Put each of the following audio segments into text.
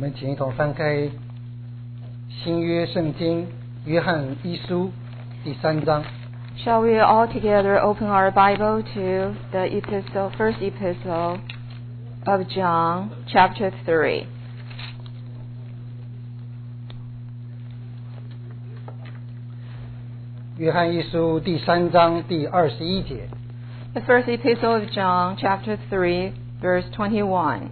们请一同翻开新约圣经约翰一书第3章。 Shall we all together open our Bible to the first epistle of John, chapter 3. 约翰一书第3章第21节。 The first epistle of John, chapter 3, verse 21.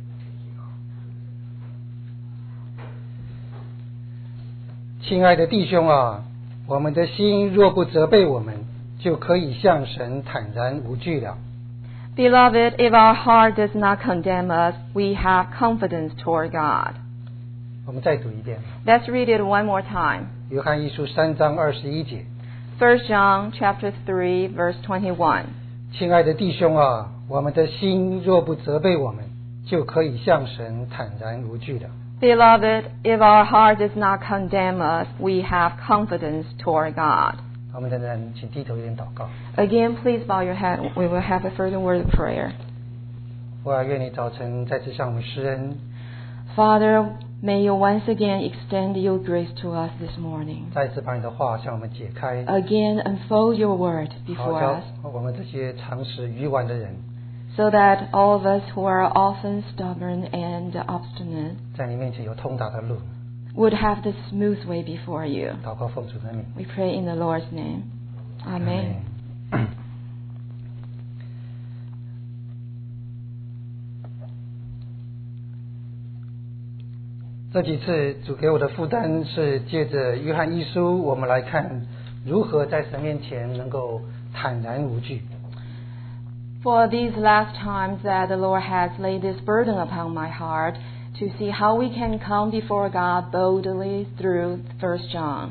亲爱的弟兄啊，我们的心若不责备我们，就可以向神坦然无惧了。 Beloved, if our heart does not condemn us, we have confidence toward God. 我们再读一遍。 Let's read it one more time. 约翰一书3章21节。 1 John, chapter 3, verse 21. 亲爱的弟兄啊，我们的心若不责备我们，就可以向神坦然无惧了。 Beloved, if our heart does not condemn us, we have confidence toward God. 我们等等，请低头一点祷告。 Again, please bow your head. We will have a further word of prayer. 父啊，愿你早晨再次向我们施恩， Father, may you once again extend your grace to us this morning. 再次把你的话向我们解开， Again, unfold your word 好 before 叫 us, 我们这些常识愚顽的人， so that all of us who are often stubborn and obstinate 在你面前有通达的路。 would have the smooth way before you. 祷告奉主的名。 We pray in the Lord's name. Amen. 这几次主给我的负担是借着约翰一书，我们来看如何在神面前能够坦然无惧。 For these last times that the Lord has laid this burden upon my heart to see how we can come before God boldly through 1 John.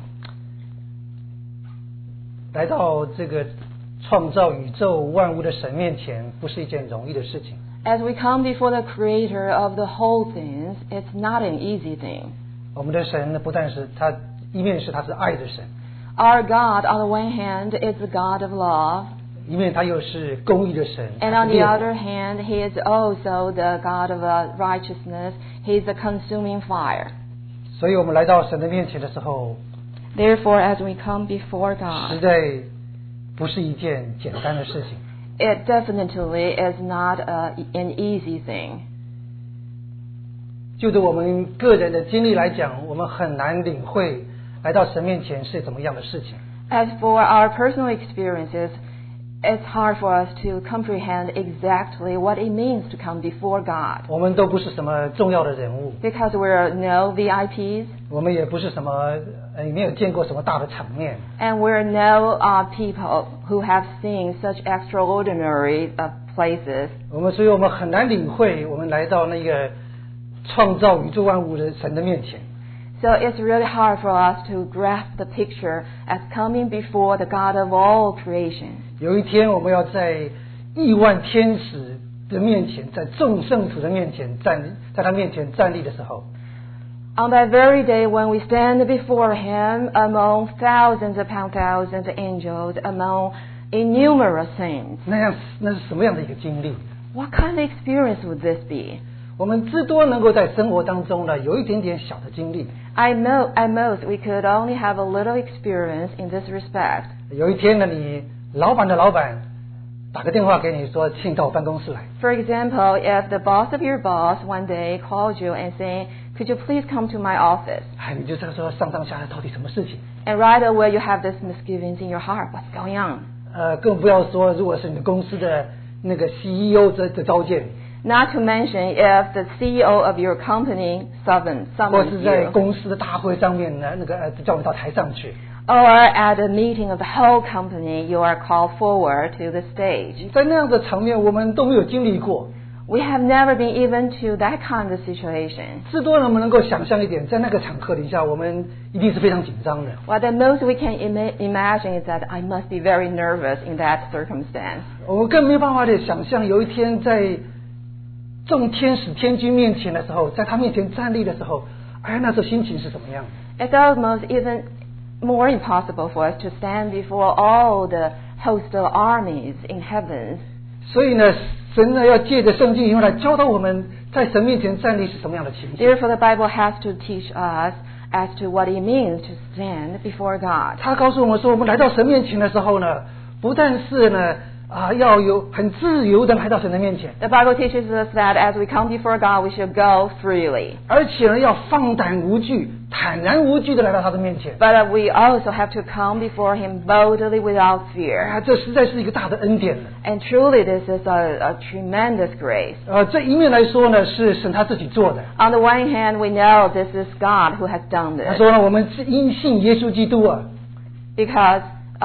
来到这个创造宇宙万物的神面前，不是一件容易的事情。 As we come before the Creator of the whole things, it's not an easy thing. 我们的神呢，不但是他一面是他是爱的神， Our God, on the one hand, is the God of love, 一面他又是公义的神。 and 他 on 是 the 烈火 other hand, He is also the God of righteousness. He is a consuming fire. 所以我们来到神的面前的时候， Therefore, as we come before 实 God, 在不是一件简单的事情。 it definitely is not an easy thing. 就着我们个人的经历来讲，我们很难领会来到神面前是怎么样的事情。 As for our personal experiences, it's hard for us to comprehend exactly what it means to come before God. 我们都不是什么重要的人物， Because we're no VIPs, 我们也不是什么没有见过什么大的场面， and we're no people who have seen such extraordinary places. 所以我们很难领会我们来到那个创造宇宙万物的神的面前。 So it's really hard for us to grasp the picture as coming before the God of all creation. 有一天我们要在亿万天使的面前，在众圣徒的面前在他面前站立的时候， On that very day when we stand before Him among thousands upon thousands of angels, among innumerable saints, 那是什么样的一个经历？ what kind of experience would this be? 我们至多能够在生活当中呢有一点点小的经历。 At most, we could only have a little experience in this respect. 有一天呢，你老板的老板打个电话给你说，请你到我办公室来。 For example, if the boss of your boss one day called you and saying, "Could you please come to my office?" 哎，你就这个时候上下到底什么事情？ And right away you have this misgivings in your heart. What's going on? 更不要说如果是你的公司的那个 CEO 在召见你， Not to mention if the CEO of your company 或 summons 是在 you. 公司的大会上面呢，叫你到台上去。 Or at a meeting of the whole company, you are called forward to the stage. 在那样的场面，我们都没有经历过。 We have never been even to that kind of situation. 至多我们能够想象一点，在那个场合底下，我们一定是非常紧张的。 Well, the most we can imagine is that I must be very nervous in that circumstance. 我们更没有办法的想象，有一天在众天使天君面前的时候，在他面前站立的时候，哎，那时候心情是怎么样？ It's almost even more impossible for us to stand before all the host of armies in heavens. 所以呢，神呢要借着圣经以后来教导我们在神面前站立是什么样的情形。 Therefore, the Bible has to teach us as to what it means to stand before God. 他告诉我们说，我们来到神面前的时候呢，不但是呢要有很自由的来到神的面前， The Bible teaches us that as we come before God, we should go freely. 而且呢要放胆无惧、坦然无惧的来到他的面前。 But we also have to come before Him boldly without fear. 这实在是一个大的恩典了。 And truly, this is a tremendous grace. 这一面来说呢，是神他自己做的。 On the one hand, we know this is God who has done 他 this. 说呢，我们是因信耶稣基督啊， Because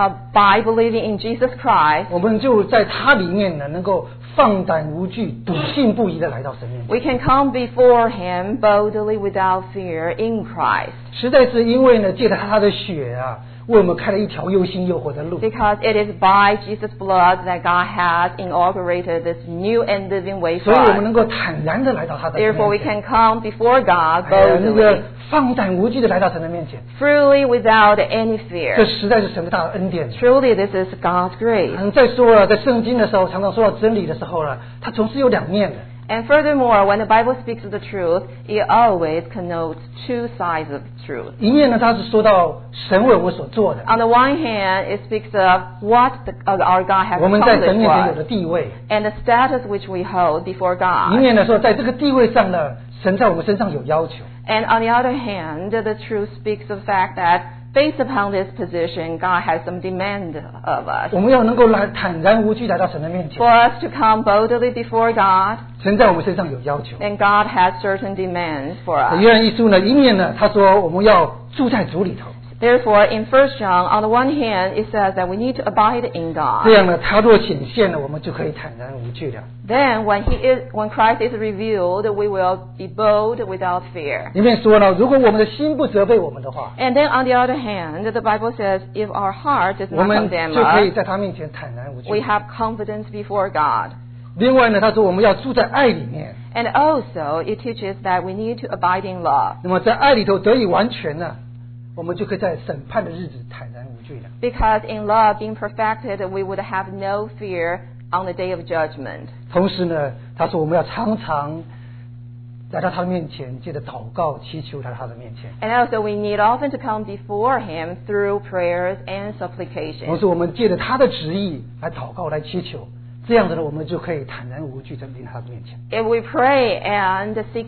by believing in Jesus Christ, 我们就在他里面呢，能够放胆无惧、笃信不疑的来到神面前。 we can come before Him boldly without fear in Christ. 实在是因为呢，借着他的血啊，为我们开了一条又新又活的路。 Because it is by Jesus' blood that God has inaugurated this new and living way 所 for 以我们 us. 能够坦然的来到他的面 Therefore, we 前， can come before God 那个 boldly, 放胆无惧的来到神的面前， freely without any 这 fear. 实在是神的大恩典。 Truly, this is God's grace. 再说了，在圣经的时候，常常说到真理的时候呢，它总是有两面的。 And furthermore, when the Bible speaks of the truth, it always connotes two sides of truth. 一面呢，它是说到神为我们所做的， On the one hand, it speaks of what our God has 我们在神 accomplished 面 for 前有 us 的地位； and the status which we hold before 一 God. 面呢说，在这个地位上呢，神在我们身上有要求。 And on the other hand, the truth speaks of the fact that based upon this position, God has some demand of us. 我们要能够来坦然无惧来到神的面前 For，us to come boldly before God, 神在我们身上有要求。 then God has certain demands for us. 约翰一书呢，一面呢，他说我们要住在主里头， Therefore, in 1 John, on the one hand, it says that we need to abide in 这 God. 样呢，他若显现了，我们就可以坦然无惧了。 Then, when Christ is revealed, we will be bold without fear. 里面说呢，如果我们的心不责备我们的话， And then, on the other hand, the Bible says, if our heart does 我 not 们 condemn 就可以 us, 在他面前坦然无惧 we。have confidence before God. 另外呢，他说我们要住在爱里面， And also, it teaches that we need to abide in love. 那么在爱里头得以完全呢，我们就可以在审判的日子坦然无惧了。 Because in love being perfected, we would have no fear on the day of judgment. 同时呢，他说我们要常常来到他的面前，借着祷告祈求来到他的面前。 And also, we need often to come before Him through prayers and 同 supplications. 时，我们借着他的旨意来祷告来祈求，这样子呢，我们就可以坦然无惧的临他的面前。 If we pray and seek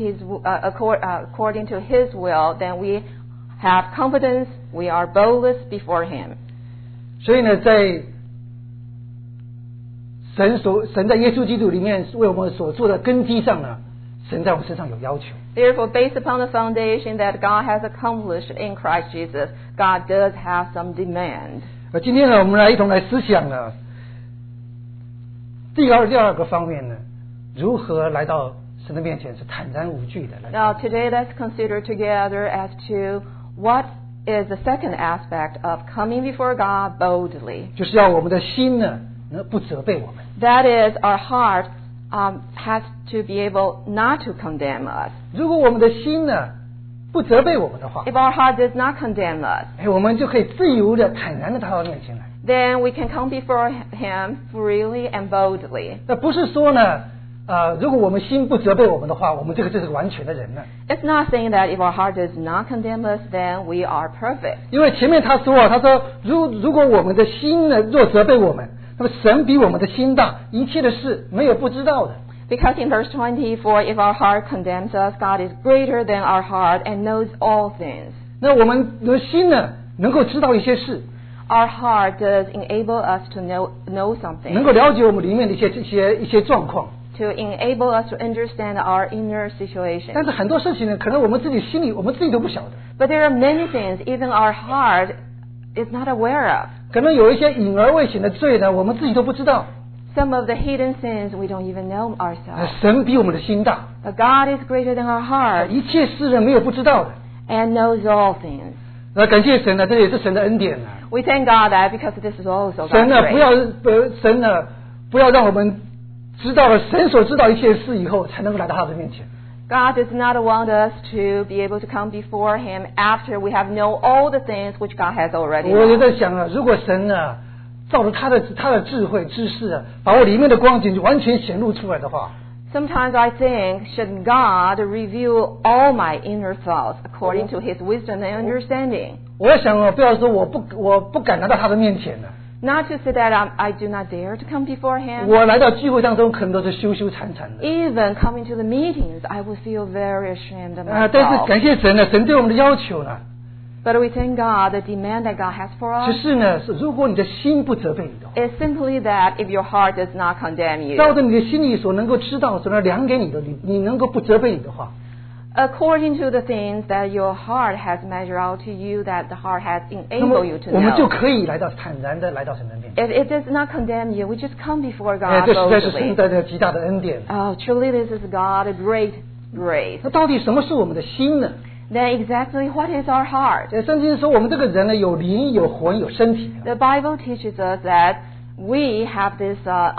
according to His will, then we have confidence, we are boldless before Him. 所以呢，在神在耶稣基督里面为我们所做的根基上呢，神在我们身上有要求。 Therefore, based upon the foundation that God has accomplished in Christ Jesus, God does have some demand. 今天呢，我们一同来思想呢，第二个方面呢，如何来到神的面前是坦然无惧的来。 Now, today let's consider together as to what is the second aspect of coming before God boldly. 就是要我们的心呢，不责备我们。 That is, our heart has to be able not to condemn us. 如果我们的心呢，不责备我们的话， If our heart does not condemn us, 我们就可以自由的、坦然的到他面前来。 then we can come before Him freely and boldly. 那不是说呢，如果我们心不责备我们的话，我们这是个完全的人呢。 It's not saying that if our heart does not condemn us, then we are perfect. 因为前面他说如果我们的心呢若责备我们，那么神比我们的心大，一切的事没有不知道的。 Because in verse 24, if our heart condemns us, God is greater than our heart and knows all things. 那我们的心呢，能够知道一些事， Our heart does enable us to know 能 something, 够了解我们里面的一些状况。 to enable us to understand our inner 但 situation. 是很多事情呢，可能我们自己心里我们自己都不晓得， But there are many things even our heart is not aware of. 可能有一些隐而未显的罪呢，我们自己都不知道。 Some of the hidden sins we don't even know ourselves. 神比我们的心大， But God is greater than our heart 一切事呢没有不知道的。 and knows all things. 感谢神呢，这也是神的恩典啊。 We thank God that because this is also 神 God's 呢， grace. 不要让我们知道了神所知道一切事以后，才能够来到他的面前。 God does not want us to be able to come before Him after we have known all the things which God has already 我就 known. 在想啊，如果神呢，照着他的智慧知识啊，把我里面的光景完全显露出来的话， Sometimes I think, should God reveal all my inner thoughts according to His wisdom and understanding? 我想不要说我不敢来到他的面前了。 Not to say that I do not dare to come before Him. 我来到聚会当中，可能都是羞羞惭惭的。 Even coming to the meetings, I would feel very ashamed of 但是 myself. 感谢神呢，神对我们的要求呢， But we thank God, the demand that God has for 只 us 是呢，是如果你的心不责备你的话， is simply that if your heart does not condemn you. 照着你的心里所能够知道、所能量给你的，你能够不责备你的话， According to the things that your heart has measured out to you, that the heart has 那么 enabled you to 我们就 know. 可以坦然的来到神的面前。 If it does not condemn you, we just come before 哎， God 这实在是神 boldly. 的极大的恩典。 Oh, truly this is God, a great grace. 那到底什么是我们的心呢？ Then exactly what is our heart? 圣经说我们这个人呢，有灵、有魂、有身体。 The Bible teaches us that we have this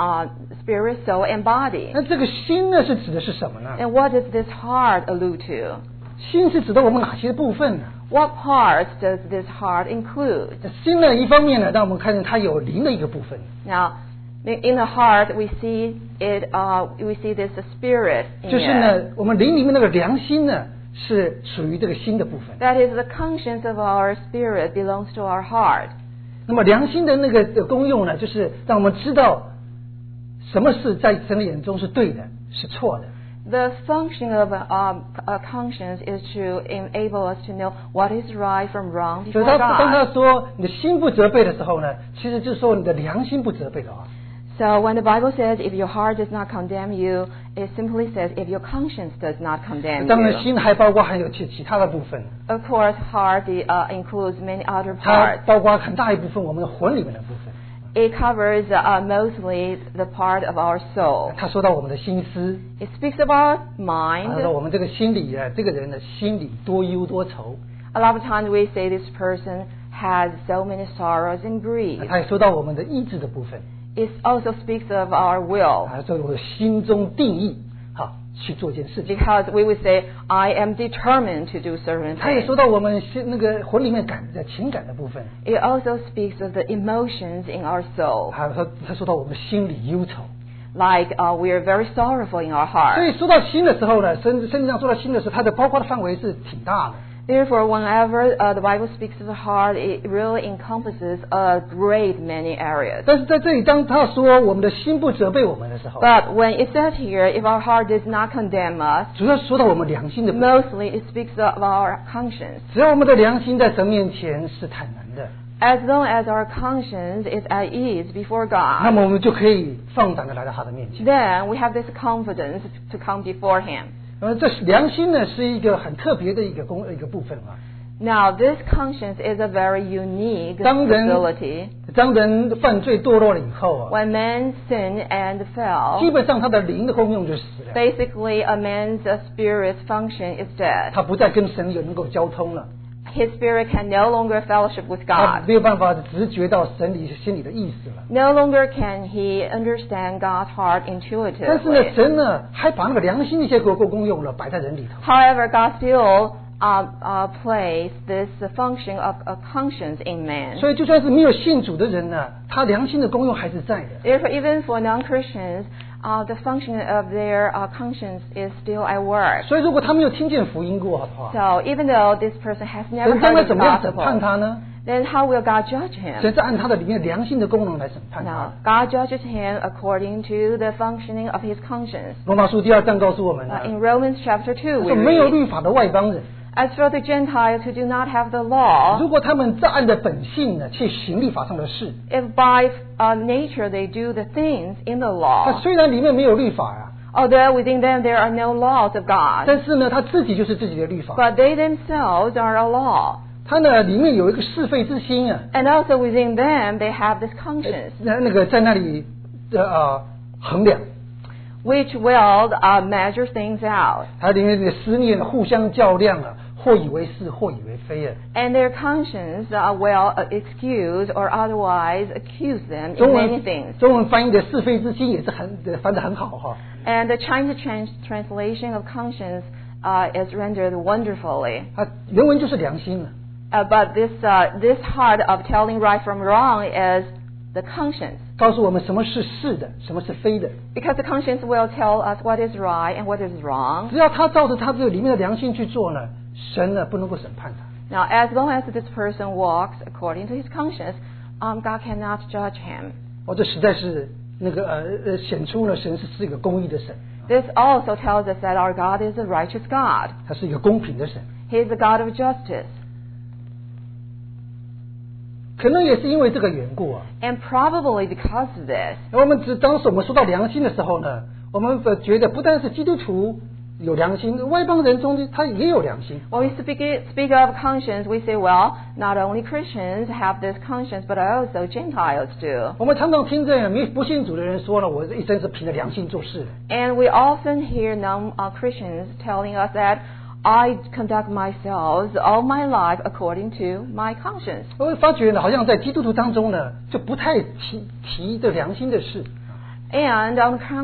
spirit, soul, and body. 那这个心呢，是指的是什么呢？ And what does this heart allude to? 心是指的我们哪些部分呢？ What parts does this heart include? 心呢，一方面呢，让我们看见它有灵的一个部分。 Now, in the heart, we see it. We see this spirit in 就是 it. 呢，我们灵里面那个良心呢，是属于这个心的部分。 That is, the conscience of our spirit belongs to our heart. 那么良心的那个的功用呢，就是让我们知道什么是在神的眼中是对的，是错的。 The function of a conscience is to enable us to know what is right from wrong 所以 before 当 God. 他说你的心不责备的时候呢，其实就是说你的良心不责备的话。 So when the Bible says if your heart does not condemn you, it simply says if your conscience does not condemn 当然， you. 心还包括还有其他的部分， Of course, heart includes many other 它 parts. 包括很大一部分我们的魂里面的部分。 It covers mostly the part of our soul. 他说到我们的心思， It speaks of our 他说 mind. 我们这个心里啊，这个人的心里多忧多愁。 A lot of times we say this person has so many sorrows and grief. 他也说到我们的意志的部分， It also speaks of our will. 他说我心中定义，好去做一件事情。 Because we would say, I am determined to do certain 他也 things. 说到我们那个魂里面情感的部分， It also speaks of the emotions in our soul. 他说到我们心里忧愁。 Like we are very sorrowful in our 所 heart. 以说到心的时候呢，圣经上说到心的时候，它的包括的范围是挺大的。 Therefore, whenever the Bible speaks of the heart, it really encompasses a great many areas. 但是在这里，当他说我们的心不责备我们的时候， But when it says here, if our heart does not condemn us, 主要说到我们良心的部分。 mostly it speaks of our conscience. 只要我们的良心在神面前是坦然的， As long as our conscience is at ease before 那 God, 么我们就可以放胆的来到他的面前。 then we have this confidence to come before Him. 这良心呢是一个很特别的一个部分啊。 Now, this conscience is a very unique 当人 facility. 当人犯罪堕落了以后啊， When man sinned and 基 fell, 本上他的灵的功用就死了， basically a man's spirit's function is dead. 他不再跟神能够交通了， His spirit can no longer fellowship with 他 God. 没有办法直觉到心里的意思了。 No longer can he understand God's heart 但是呢， intuitively. 神呢还把那个良心的一些功用了摆在人里头。 However, God still placed this function of a conscience in man. 所以就算是没有信主的人呢，他良心的功用还是在的。 Therefore, even for non-Christians, the function of their conscience is still at work. 所以如果他没有听见福音过的话， So even though this person has never 神将 heard 来 the 怎么样审判 gospel, 他呢？ then how will God judge him? 神是按他的里面良心的功能来审判 Now, 他。 God judges him according to the functioning of his conscience. 罗马书第2章告诉我们呢， In Romans chapter 2, 说 we 没有 read, 律法的外邦人， As for the Gentiles who do not have the law, 如果他们照按着本性呢去行律法上的事， if by nature they do the things in the 他 law, 虽然里面没有律法啊， although within them there are no laws of God, 但是呢，他自己就是自己的律法。 but they themselves are a law. 他呢里面有一个是非之心啊， And also within them they have this conscience, 那个在那里衡量， which will measure things out. 它里面的思念互相较量啊，或以为是，或以为非啊。 And their conscience will excuse or otherwise accuse them 中 in 文 many things. 中文翻译的是非之心也是翻得很好哈。 And the Chinese translation of conscience is rendered wonderfully. 它原文就是良心了。 But this heart of telling right from wrong is the conscience. 告诉我们什么是是的，什么是非的。 Because the conscience will tell us what is right and what is wrong. 只要他照着他这个里面的良心去做呢，神呢不能够审判他。 Now, as long as this person walks according to his conscience, God cannot judge him. 这实在是那个显出了神是一个公义的神， This also tells us that our God is a righteous God. 他是一个公平的神。 He is a God of justice. 可能也是因为这个缘故啊， And probably because of this, 当时我们说到良心的时候呢，我们觉得不但是基督徒有良心，外邦人中间他也有良心。 when we speak of conscience, we say, well, not only Christians have this conscience, but also Gentiles do. 我们常常听这不信主的人说了，我一生是凭着良心做事的。 And we often hear non-Christians telling us that I conduct myself all my life according to my conscience. 我会发觉呢，好像在基督徒当中呢，就不太提这良心的事。 And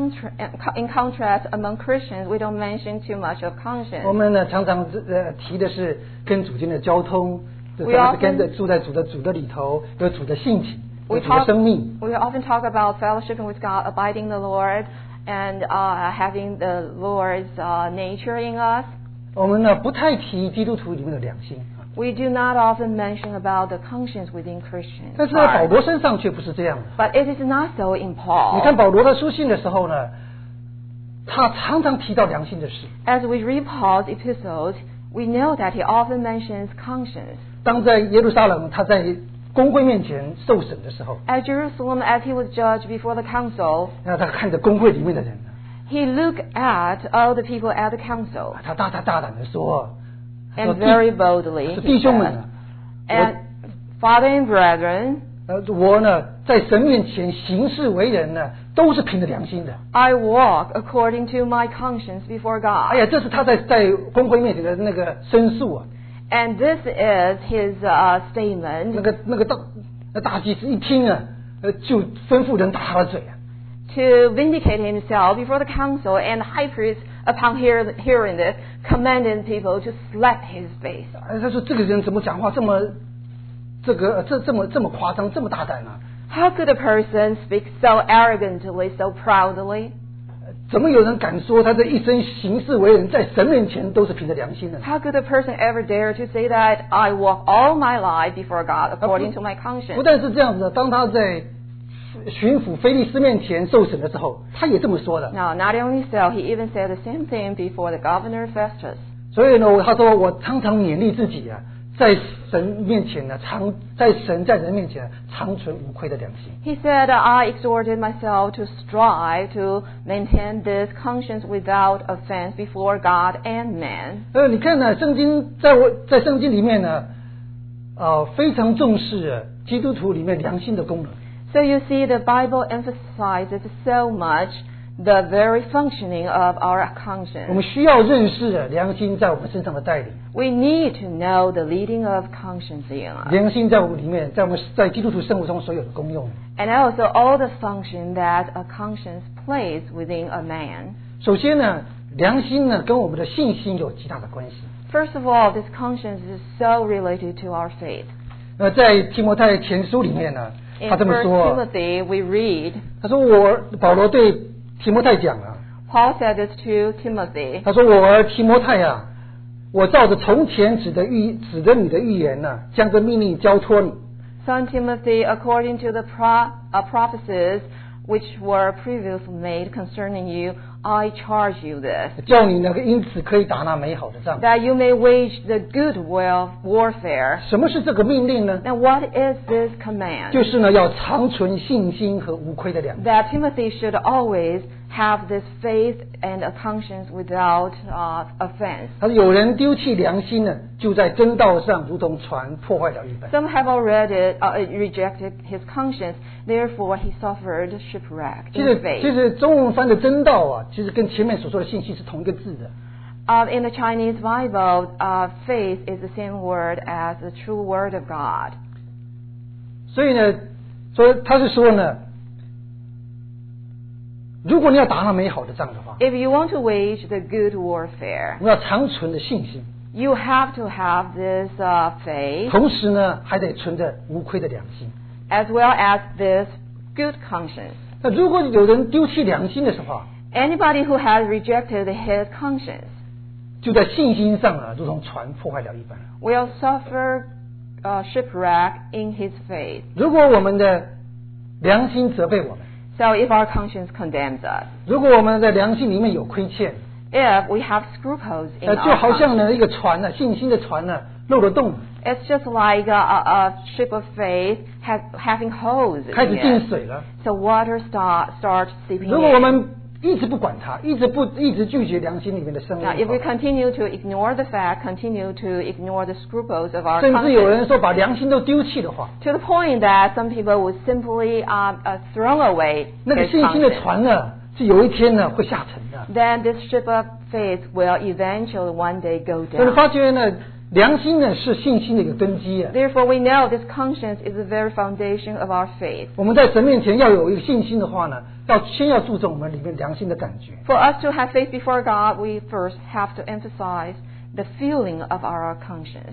in contrast, among Christians, we don't mention too much of 我 conscience. 们呢常常提的是跟主间的交通， We 当然是 often- 跟着住在主的里头，有主的性情，有 We 主的 talk, 生命。 we often talk about fellowshipping with God, abiding in the Lord, and having the Lord's nature in us. 我们呢不太提基督徒里面的良心。 We do not often mention about the conscience within Christians. 但是在保罗身上却不是这样的。 But it is not so in 你 Paul. 看保罗的书信的时候呢，他常常提到良心的事。 As we read Paul's epistles, we know that he often mentions conscience. 当在耶路撒冷他在公会面前受审的时候， At Jerusalem, as he was judged before the council, 那他看着公会里面的人， he looked at all the people at the council 他大胆的说， and very boldly 是 he 弟兄们 said, 啊， and Father and brethren, 我呢在神面前行事为人呢，都是凭着良心的。 I walk according to my conscience before 哎 God. 呀，这是他在公会面前的那个申诉啊， And this is his statement 那大祭司一听啊，就吩咐人打他的嘴啊。 to vindicate himself before the council, and the high priest, upon hearing this, commanded people to slap his face. 他说这个人怎么讲话这么这么夸张，这么大胆啊？ How could a person speak so arrogantly, so proudly? 怎么有人敢说他这一生行事为人，在神面前都是凭着良心的呢？ How could a person ever dare to say that I walk all my life before God according to my 不 conscience? 但是这样子，当他在巡抚菲利斯面前受审的时候，他也这么说的。 Now, not only so, he even said the same thing before the governor Festus. 所以呢，他说我常常勉励自己啊，在神面前呢，在人面前常存无愧的良心。 He said, I exhorted myself to strive to maintain this conscience without offense before God and man. 你看呢，圣经在圣经里面呢，非常重视基督徒里面良心的功能。 So you see, the Bible emphasizes so much the very functioning of our 我们 conscience. 需要认识良心在我们身上的带领， We need to know the leading of conscience in us, 良心在我们里面，在基督徒生活中所有的功用。 and also all the function that a conscience plays within a man. 首先呢，良心呢跟我们的信心有极大的关系。 First of all, this conscience is so related to our faith. 在提摩太前书里面呢， In 他这么 1 说， Timothy, we read, 他说保罗对提摩太讲啊， Paul said this to Timothy, 他说我儿提摩太啊，我照着从前指着你的预言呢，将这命令交托你。 Son Timothy, according to the prophecies which were previously made concerning you, I charge you this, 叫你能够因此可以打那美好的仗。 that you may wage the good warfare. 什么是这个命令呢？ Now, what is this command? 就是呢，要长存信心和无愧的良心。 That Timothy should always have this faith and a conscience without offense. 他说有人丢弃良心呢，就在真道上如同船破坏了一般。 Some have already rejected his conscience, therefore he suffered shipwreck 其 in 实 faith. 中文翻的真道啊，其实跟前面所说的信息是同一个字的。 In the Chinese Bible, faith is the same word as the true word of God. 所以呢，他是说呢，如果你要打那美好的仗的话， If you want to wage the good warfare, 我们要长存的信心， you have to have this faith, 同时呢，还得存着无愧的良心。 as well as this good conscience. 那如果有人丢弃良心的时候， Anybody who has rejected his conscience 就在信心上如同船破坏了一般。 will suffer shipwreck in his faith. 如果我们的良心责备我们， So if our conscience condemns us, 如果我们的良心里面有亏欠， if we have scruples in 就 our 好像 conscience, 一个船信心的船漏了洞， it's just like a ship of faith having holes 开 in 始进 it. 水了。 So water starts seeping 如果我 in. 们一直不管它，一直拒绝良心里面的声音 Now, if we continue to ignore the fact, continue to ignore the scruples of our 甚至有 conscience, 人说把良心都丢弃的话， to the point that some people would simply throw away 那个 his 信心的 conscience, 船是有一天会下沉的。 then this ship of faith will eventually one day go 所以 down. 发觉良心是信心的一个根基 Therefore, we know this conscience is the very foundation of our faith. 我们在神面前要有一个信心的话先要注重我们里面良心的感觉。 For us to have faith before God, we first have to emphasize the feeling of our conscience.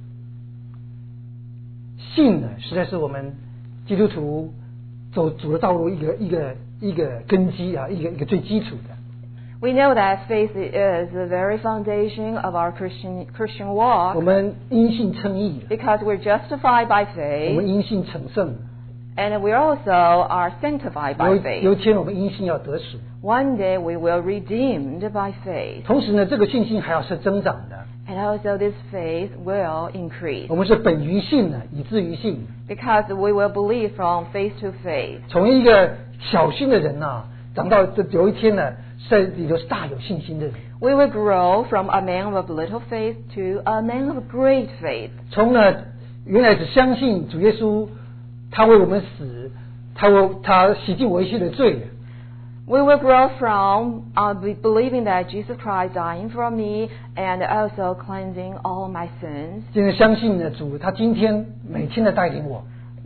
信实在是我们基督徒走主的道路一个根基一个最基础的。 We know that faith is the very foundation of our Christian walk 我们因信称义， because we're justified by 我们 faith 因信成圣， and we also are sanctified by 有一 faith. 天我们因信要得赎。 One day we will redeemed by faith. 同时这个信心还要是增长的。 And also this faith will increase 我们是本于信以至于信。 because we will believe from faith to faith. 从一个小心的人长到有一天在里头是大有信心的人。 We will grow from a man of little faith to a man of great faith. 从原来只相信主耶稣，他为我们死，他洗净我一切的罪。 We will grow from believing that Jesus Christ dying for me and also cleansing all my sins 现在相信主，他今天每天的带领我。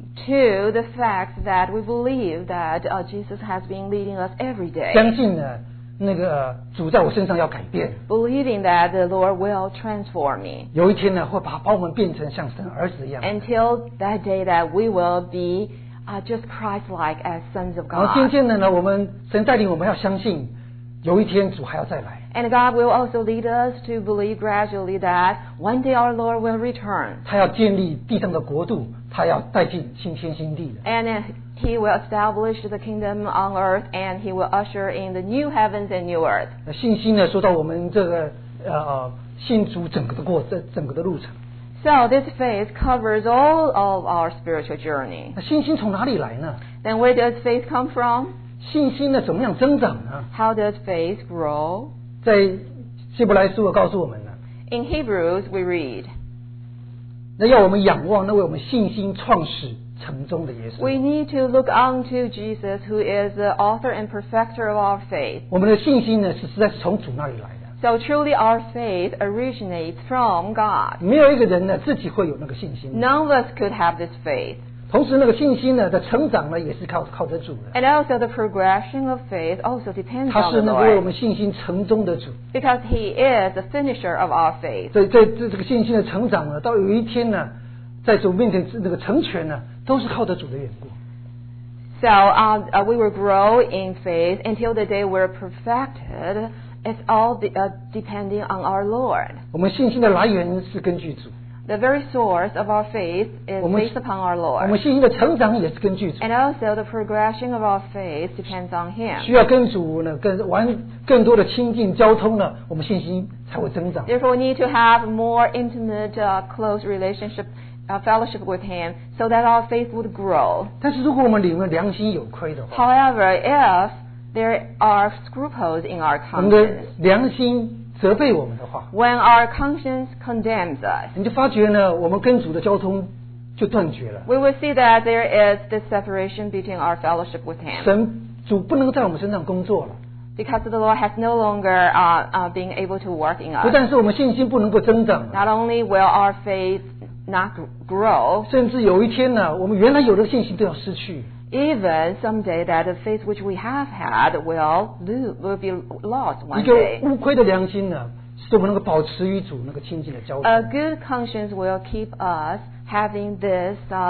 to the fact that we believe that Jesus has been leading us every day. 相信那个主在我身上要改变， Believing that the Lord will transform me 有一天会把我们变成像神儿子一样。 until that day that we will be just Christ-like as sons of 然后渐 God. 渐的我们神带领我们要相信，有一天主还要再来。 And God will also lead us to believe gradually that one day our Lord will return. 他要建立地上的国度，他要带进新天新地的。 And He will establish the kingdom on earth and He will usher in the new heavens and new earth. 信心说到我们这个信主整个的路程。 So this faith covers all of our spiritual journey. 那信心从哪里来呢？ Then where does faith come from? 信心怎么样增长呢？ How does faith grow? 在希伯来书告诉我们呢， In Hebrews we read, 那要我们仰望那为我们信心创始成终的耶稣。 we need to look unto Jesus who is the author and perfecter of our faith. 我们的信心实在是从主那里来的。 So truly our faith originates from God. 没有一个人自己会有那个信心。 None of us could have this faith. 同时那个信心的成长也是靠着主的。 And also the progression of faith also depends 他 on 是 the 为我 Lord. 们信心成终的主。 Because He is the finisher of our faith. 在这个信心的成长到有一天在主面前那个成全都是靠着主的缘故。 So we will grow in faith until the day we're perfected. It's all depending on our Lord. 我们信心的来源是根据主， The very source of our faith is 我们 based upon our 我 Lord. 们信心的成长也是根据主。 And also the progression of our faith depends on 需 Him. 要跟主更多的亲近交通我们信心才会增长。 Therefore, we need to have more intimate, close relationship, fellowship with Him so that our faith would grow. 但是如果我们里面良心有亏的话， However, if there are scruples in our 我们的 conscience, 良心责备我们的话， when our conscience condemns us, 你就发觉我们跟主的交通就断绝了。 we will see that there is this separation between our fellowship with Him. 主不能在我们身上工作了， Because the Lord has no longer being able to work in 不 us. 但是我们信心不能够增长， Not only will our faith not grow, 甚至有一天我们原来有的信心都要失去。 even someday that the faith which we have had will be lost 一 one 个 day. 无亏的良心使我们能够保持与主那个亲近的交通。 A good conscience will keep us having this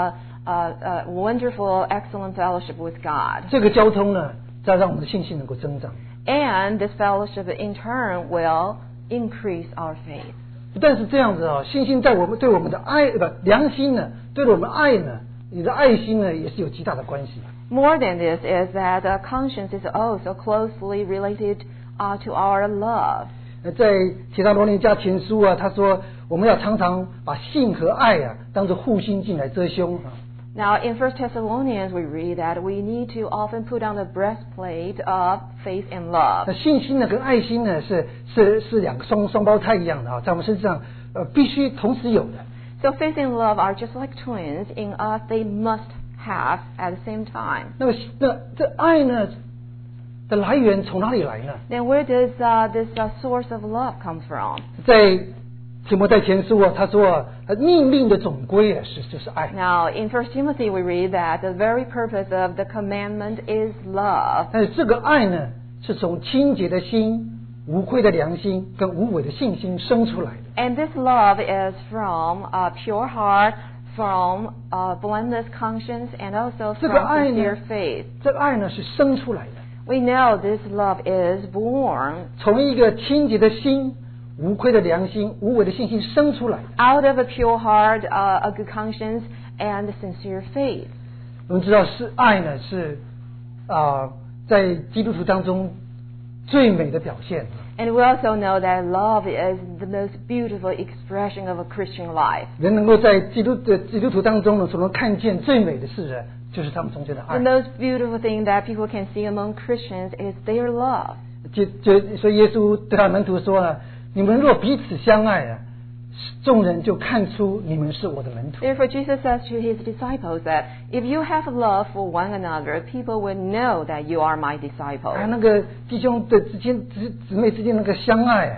wonderful, excellent fellowship with God. 这个交通呢，再让我们的信心能够增长。 And this fellowship in turn will increase our faith. 不但是这样子啊，信心在我们对我们的爱良心呢，对我们爱呢，你的爱心呢，也是有极大的关系。 More than this is that conscience is also closely related to our love. 在提撒罗尼迦前书啊，他说我们要常常把信和爱啊当作护心镜来遮胸啊。 Now, in 1 Thessalonians, we read that we need to often put on the breastplate of faith and love. 那信心呢跟爱心呢是两个双胞胎一样的啊，在我们身上必须同时有的。 So faith and love are just like twins. In us, they must have at the same time. 那这爱呢的来源从哪里来呢？ Then where does this source of love come from? 在提摩太前书啊，他说命令的总归啊就是爱。 Now, in 1 Timothy, we read that the very purpose of the commandment is love. 但是这个爱呢，是从清洁的心、无愧的良心跟无伪的信心生出来的。 And this love is from a pure heart, from a blameless conscience, and also 这 from 个爱呢 sincere faith. 这个爱呢是生出来的， We know this love is born 从一个清洁的心、无愧的良心、无伪的信心生出来的。 out of a pure heart, a good conscience, and sincere faith. 我们知道是爱呢是在基督徒当中最美的表现。 And we also know that love is the most beautiful expression of a Christian life. 人能够在基督徒当中呢，所能看见最美的事，就是他们中间的 The 爱。 most beautiful thing that people can see among Christians is their love. 所以耶稣对他门徒说呢：“你们若彼此相爱啊，众人就看出你们是我的门徒。” Therefore, Jesus says to his disciples that if you have love for one another, people will know that you are my disciples. 那个弟兄的姊妹之间那个相爱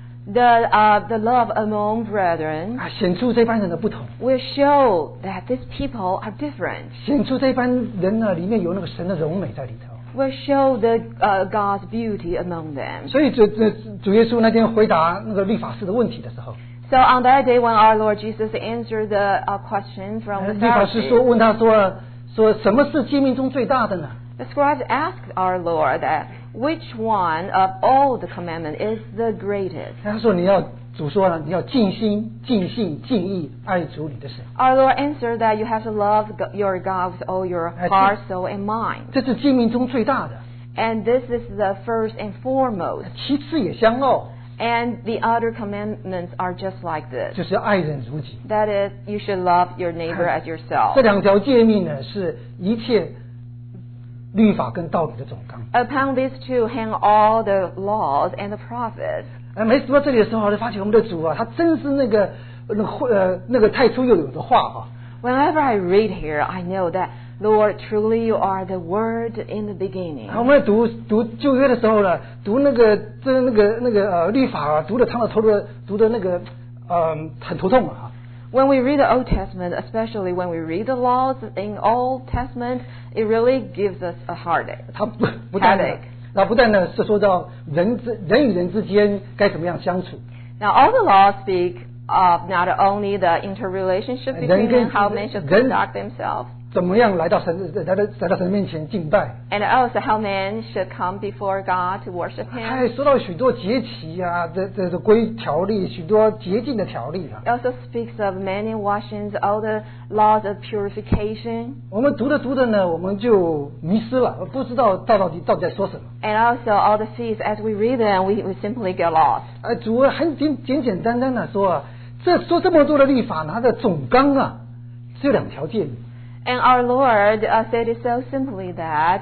The love among brethren 显出这班人的不同， will show that these people are different. 显出这班人呢里面有那个神的荣美在里头。 Will show the God's beauty among them. 所以主耶稣那天回答那个律法师的问题的时候， So on that day when our Lord Jesus answered the question from the 律法师 Pharisees, 问他说什么是诫命中最大的呢？ the scribes asked our Lord that which one of all the commandments is the greatest? 他说主说了，你要尽心、尽性、尽意爱主你的神， Our Lord answered that you have to love your God with all your heart, soul, and mind. 这是诫命中最大的， And this is the first and foremost. 其次也相応， And the other commandments are just like this. 就是爱人如己。 That is, you should love your neighbor as yourself. 这两条诫命呢，是一切律法跟道理的总纲。 Upon these two hang all the laws and the prophets. 每次读到这里的时候，就发现我们的主啊，他真是那个太初又有的话哈。 Whenever I read here, I know that, Lord, truly you are the Word in the beginning. 我们在读旧约的时候呢，读那个律法啊，读的烫了头的，读的很头痛啊。 When we read the Old Testament, especially when we read the laws in Old Testament, it really gives us a heartache. 他不但呢是说到人与人之间该怎么样相处。 Now, all the laws speak of not only the interrelationship between men, how men should conduct themselves, 怎么样来到神面前敬拜， and also how men should come before God to worship 他 Him. 还说到许多节期啊的条例，许多洁净的条例啊。 It also speaks of many washings, all the laws of purification. 我们读着呢，我们就迷失了，不知道到底在说什么。 And also all the feasts, as we read them, we simply get lost. 主很简单的说啊，这么多的律法，它的总纲啊，只有两条诫命。 And our Lord said it so simply that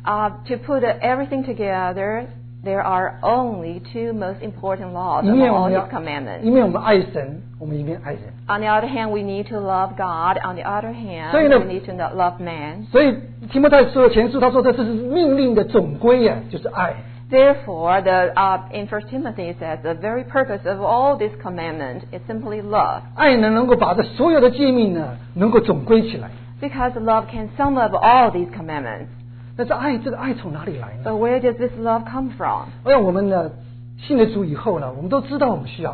to put everything together, there are only two most important laws among all His commandments. 一面我们爱神，我们一面爱人。 On the other hand, we need to love God. On the other hand, 所以呢 we need to love man. 所以提摩太说前书他说这是命令的总归啊，就是爱。 Therefore, in 1 Timothy it says the very purpose of all these commandments is simply love. 爱呢能够把这所有的诫命呢能够总归起来。 Because love can sum up all these commandments. 那这个爱从哪里来呢？ But where does this love come from? 我想我们呢信了主以后呢，我们都知道我们需要爱。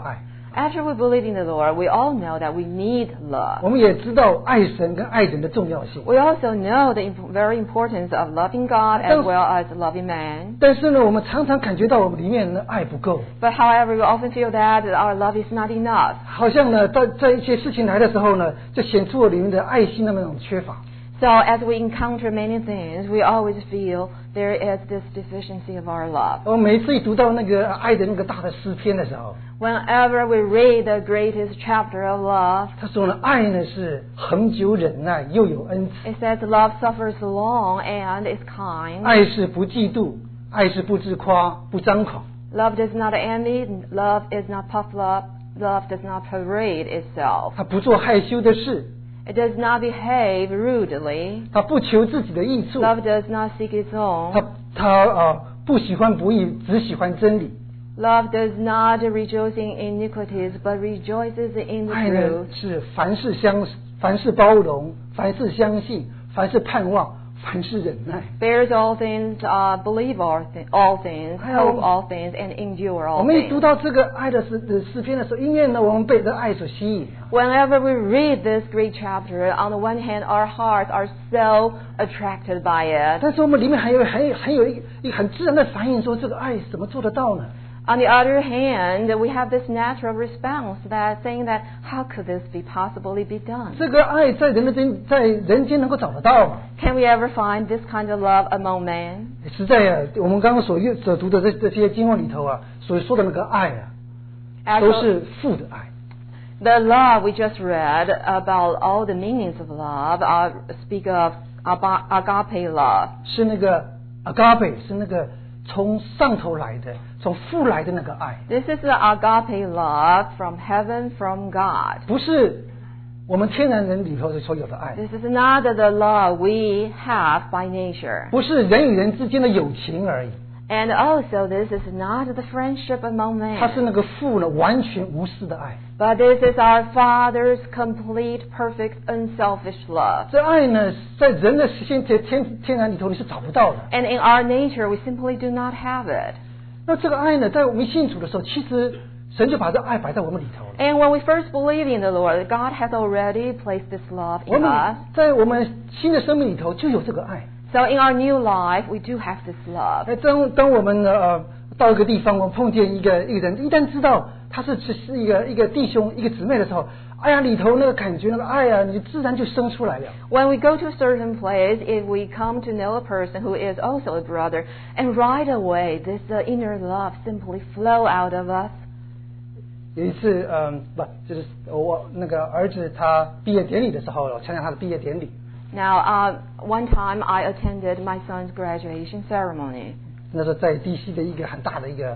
After we believe in the Lord, we all know that we need love. 我们也知道爱神跟爱人的重要性。 We also know the very importance of loving God as well as loving man. 但是呢，我们常常感觉到我们里面的爱不够， But however, we often feel that our love is not enough. 好像呢，在一些事情来的时候呢，就显出我里面的爱心的那种缺乏。 So as we encounter many things, we always feel there is this deficiency of our love. 我每一次一读到那个爱的那个大的诗篇的时候， Whenever we read the greatest chapter of love, 他说呢，爱呢是恒久忍耐，又有恩慈； it says love suffers long and is kind. 爱是不嫉妒，爱是不自夸，不张狂。 Love does not envy, love is not puffed up, love does not parade itself. 他不做害羞的事， It does not behave rudely. 他不求自己的益处， Love does not seek its own. 他不喜欢不义，只喜欢真理。 Love does not rejoice in iniquities, but rejoices in the 爱呢 truth. 是凡事包容，凡事相信，凡事盼望，凡事忍耐。 Bears all things, believe all things, hope all things, and endure 我 all 们一读 things. 到这个爱的诗篇的时候，因为呢，我们被这爱所吸引。 Whenever we read this great chapter, on the one hand, our hearts are so attracted by it. 但是我们里面还有一个很自然的反应，说这个爱怎么做得到呢？ On the other hand, we have this natural response that saying that how could this be possibly be done? 这个爱在人间能够找得到吗？ Can we ever find this kind of love among men? 实在啊，我们刚刚所读的这些经文里头啊，所说的那个爱啊，都 Actually, 是父的爱。 the love we just read about all the meanings of love speak of agape love. 是那个 agape， 是那个从上头来的，从父来的那个爱， This is the agape love from heaven, from God. 不是我们天然人里头所有的爱， This is not the love we have by nature. 不是人与人之间的友情而已， And also, this is not the friendship among 它是 men. 那个父呢完全无私的爱。 But this is our Father's complete, perfect, unselfish love. 这爱呢，在人的天然里头你是找不到的。 And in our nature, we simply do not have it. 那这个爱呢，在我们信主的时候，其实神就把这爱摆在我们里头了。 And when we first believe in the Lord, God has already placed this love 我 in 们 us. 在我们新的生命里头就有这个爱。 So in our new life, we do have this love. 当我们到一个地方，我们碰见一个人，一旦知道他是一个弟兄一个姊妹的时候，哎呀，里头那个感觉那个爱啊，你自然就生出来了。 When we go to a certain place, if we come to know a person who is also a brother, and right away this inner love simply flow out of us. 有一次，就是我那个儿子他毕业典礼的时候，我参加他的毕业典礼。 Now, one time I attended my son's graduation ceremony. 那时候在 DC 的一个很大的一个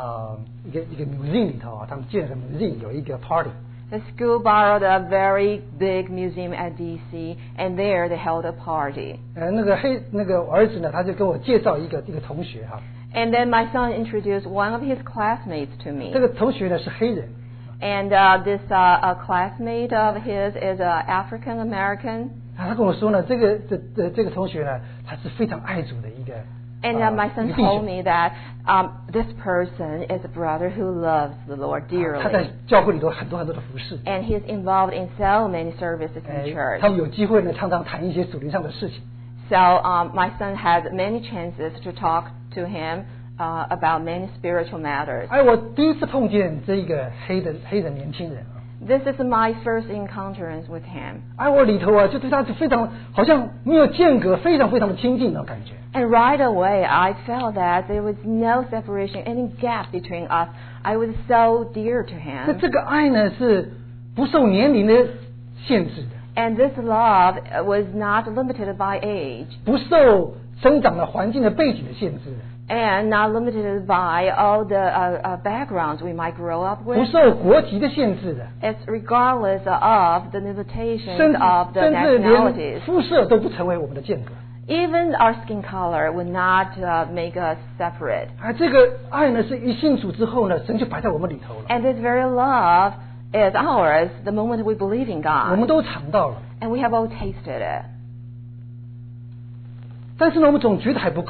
museum 里头啊，他们建了个 museum 有一个 party。 The school borrowed a very big museum at DC, and there they held a party. 那个我儿子呢，他就跟我介绍一个同学哈。 And then my son introduced one of his classmates to me. 这个同学呢是黑人。 And this classmate of his is African American. 他跟我说呢，这个同学呢，他是非常爱主的一个。 And my son told me that this person is a brother who loves the Lord 他在 dearly. 教会里头很多的服侍。 And he's involved in so many services in church. 他们有机会呢，常常谈一些属灵上的事情。 So my son had many chances to talk to him about many spiritual matters. 哎，我第一次碰见这个黑人年轻人啊。 This is my first encounter with him. 哎，我里头啊，就对他非常好像没有间隔，非常的亲近那种感觉。 And right away, I felt that there was no separation, any gap between us. I was so dear to 那 him. 这个爱呢，是不受年龄的限制的， And this love was not limited by age 不受生长的环境的背景的限制的， and not limited by all the backgrounds we might grow up 不 with. 受国籍的限制的， It's regardless of the limitations 甚 of the 至连 nationalities. 肤色都不成为我们的间隔。 Even our skin color would not make us separate. 啊，这个爱呢，是一信主之后呢，神就摆在我们里头了， And this very love is ours the moment we believe in 我们 God. 都尝到了。 And we have all tasted it. 但是呢，我们总觉得还不够。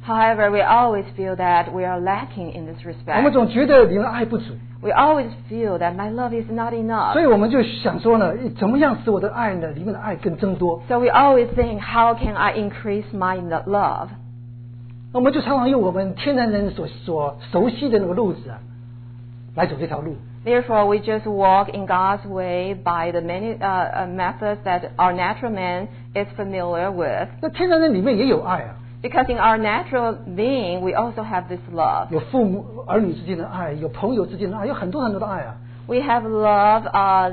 However, we always feel that we are lacking in this 我们 respect. 总觉得你的爱不足， We always feel that my love is not enough. 所以我们就想说呢，怎么样使我的爱呢，里面的爱更增多？ So we always think, how can I increase my love? 我们就常常用我们天然人所熟悉的那个路子啊，来走这条路。 Therefore, we just walk in God's way by the many methods that our natural man is familiar with. 那天然人里面也有爱啊， Because in our natural being, we also have this love. 有父母儿女之间的爱，有朋友之间的爱，有很多很多的爱啊。 We have love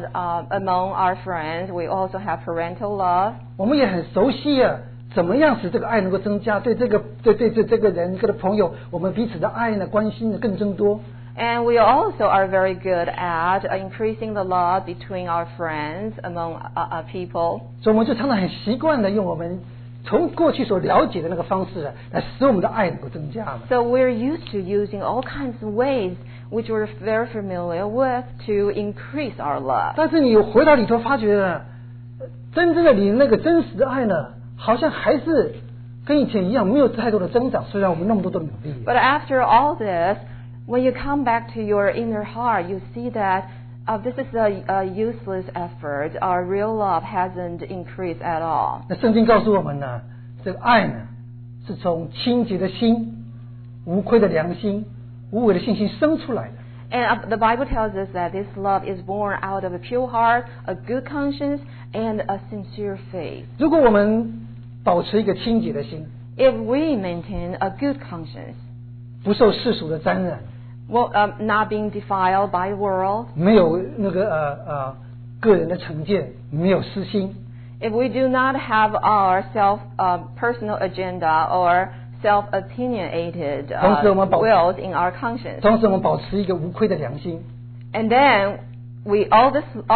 among our friends. We also have parental love. 我们也很熟悉啊，怎么样使这个爱能够增加？对这个人、这个朋友，我们彼此的爱呢、关心呢更增多。 And we also are very good at increasing the love between our friends, among people. 所以我们就常常很习惯的用我们从过去所了解的那个方式啊，来使我们的爱能够增加嘛。 So we're used to using all kinds of ways which we're very familiar with to increase our love. 但是你回到里头发觉呢，真正的你那个真实的爱呢，好像还是跟以前一样，没有太多的增长。虽然我们那么多的努力。 But after all this, when you come back to your inner heart, you see that this is a useless effort. Our real love hasn't increased at all. 那圣经告诉我们呢，这个爱呢，是从清洁的心、无愧的良心、无伪的信心生出来的。 And the Bible tells us that this love is born out of a pure heart, a good conscience, and a sincere faith. 如果我们保持一个清洁的心， If we maintain a good conscience, 不受世俗的沾染， not being defiled by the world, 没有那个个人的成见，没有私心， if we do not have our personal agenda or self-opinionated 同时我们保 wills in our conscience, 同时我们保持一个无愧的良心， and then we all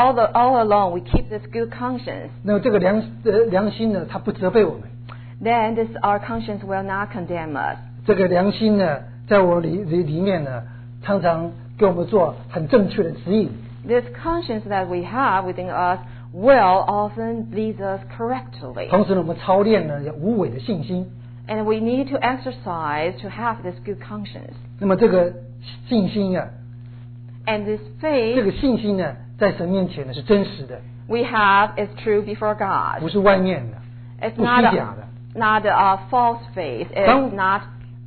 along we keep this good conscience, 那么这个良心呢，它不责备我们， then our conscience will not condemn us. 这个良心呢，在我里面呢，常常给我们做很正确的指引。 This conscience that we have within us will often lead us correctly. 同时呢，我们操练呢，有无伪的信心。 And we need to exercise to have this good conscience. 那么这个信心啊， And this 这 faith 个信心呢，在神面前呢是真实的， we have is true before God. 不是外面的， It's 不虚 not 假的。 not a false faith. It's 当- not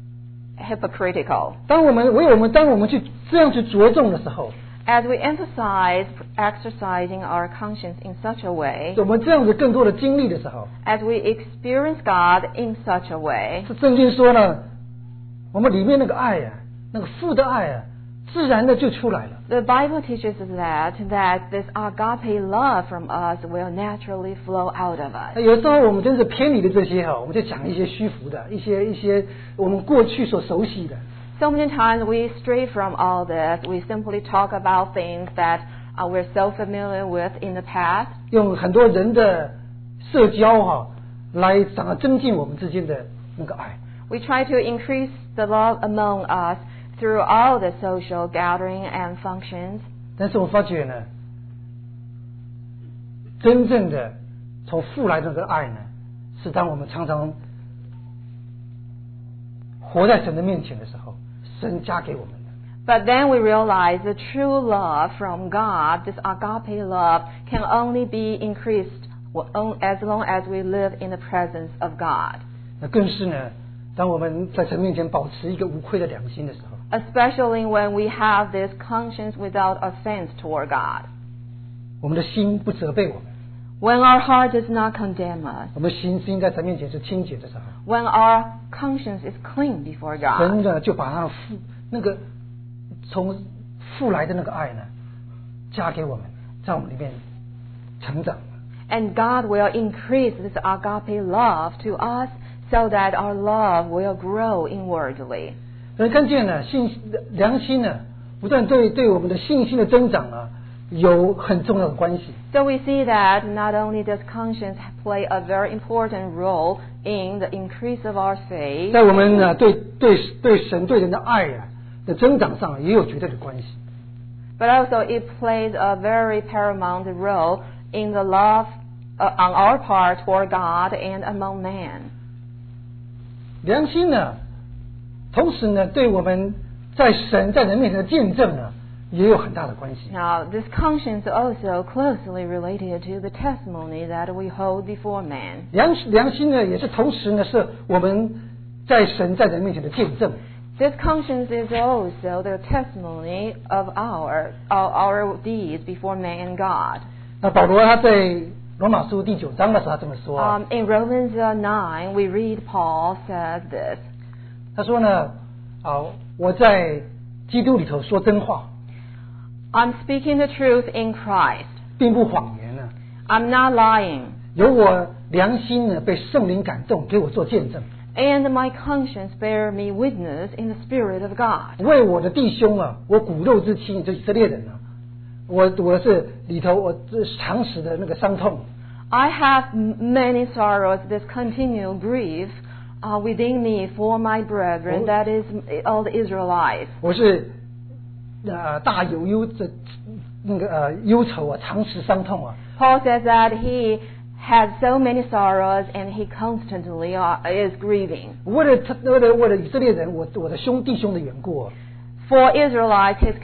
hypocritical. 当我们去这样去着重的时候， As we emphasize exercising our conscience in such a way, 我们这样子更多的经历的时候， as we experience God in such a way, 是圣经说呢，我们里面那个爱啊，那个父的爱啊，自然的就出来了。 the Bible teaches us that this agape love from us will naturally flow out of us. 有时候我们真是偏离了这些哈，我们就讲一些虚浮的，一些我们过去所熟悉的。 So many times we stray from all this. We simply talk about things that we're so familiar with in the past. 用很多人的社交哈，来增进我们之间的那个爱。 We try to increase the love among us through all the social gathering and functions. 但是我发觉呢，真正的从父来的那个爱呢，是当我们常常活在神的面前的时候，神加给我们的。 But then we realize the true love from God, this agape love, can only be increased as long as we live in the presence of God. 那更是呢，当我们在神面前保持一个无愧的良心的时候， Especially when we have this conscience without offense toward God. 我们的心不责备我们， When our heart does not condemn us. 我们心在神面前是清洁的时候， When our conscience is clean before 神 God. 呢就把他那个从父来的那个爱呢，加给我们，在我们里面成长。 And God will increase this agape love to us so that our love will grow inwardly. 人看见呢，良心呢，不但对我们的信心的增长啊，有很重要的关系。 So we see that not only does conscience play a very important role in the increase of our faith, 在我们呢对神对人的爱啊的增长上也有绝对的关系。 but also it plays a very paramount role in the love on our part toward God and among man. 良心呢， 同时呢，对我们在神在人面前的见证呢，也有很大的关系。 Now, this conscience also closely related to the testimony that we hold before man. 良心呢，也是同时呢，是我们在神在人面前的见证。 This conscience is also the testimony of our deeds before man and God. 那保罗他在罗马书第9章的时候，他这么说。 In Romans 9, we read Paul says this. 他说呢，我在基督里头说真话。 I'm speaking the truth in Christ. 并不谎言呢。 I'm not lying. 有我良心呢被圣灵感动，给我做见证。 And my conscience bear me witness in the Spirit of God. 为我的弟兄啊，我骨肉之亲，就以色列人啊，我是里头我常时的那个伤痛。 I have many sorrows, this continual grief within me for my brethren, that is all the Israelites. 我是大有忧愁啊，常时伤痛啊。 Paul says that he had so many sorrows and he constantly is grieving. 为了以色列人，我的弟兄的缘故。 For Israelites, his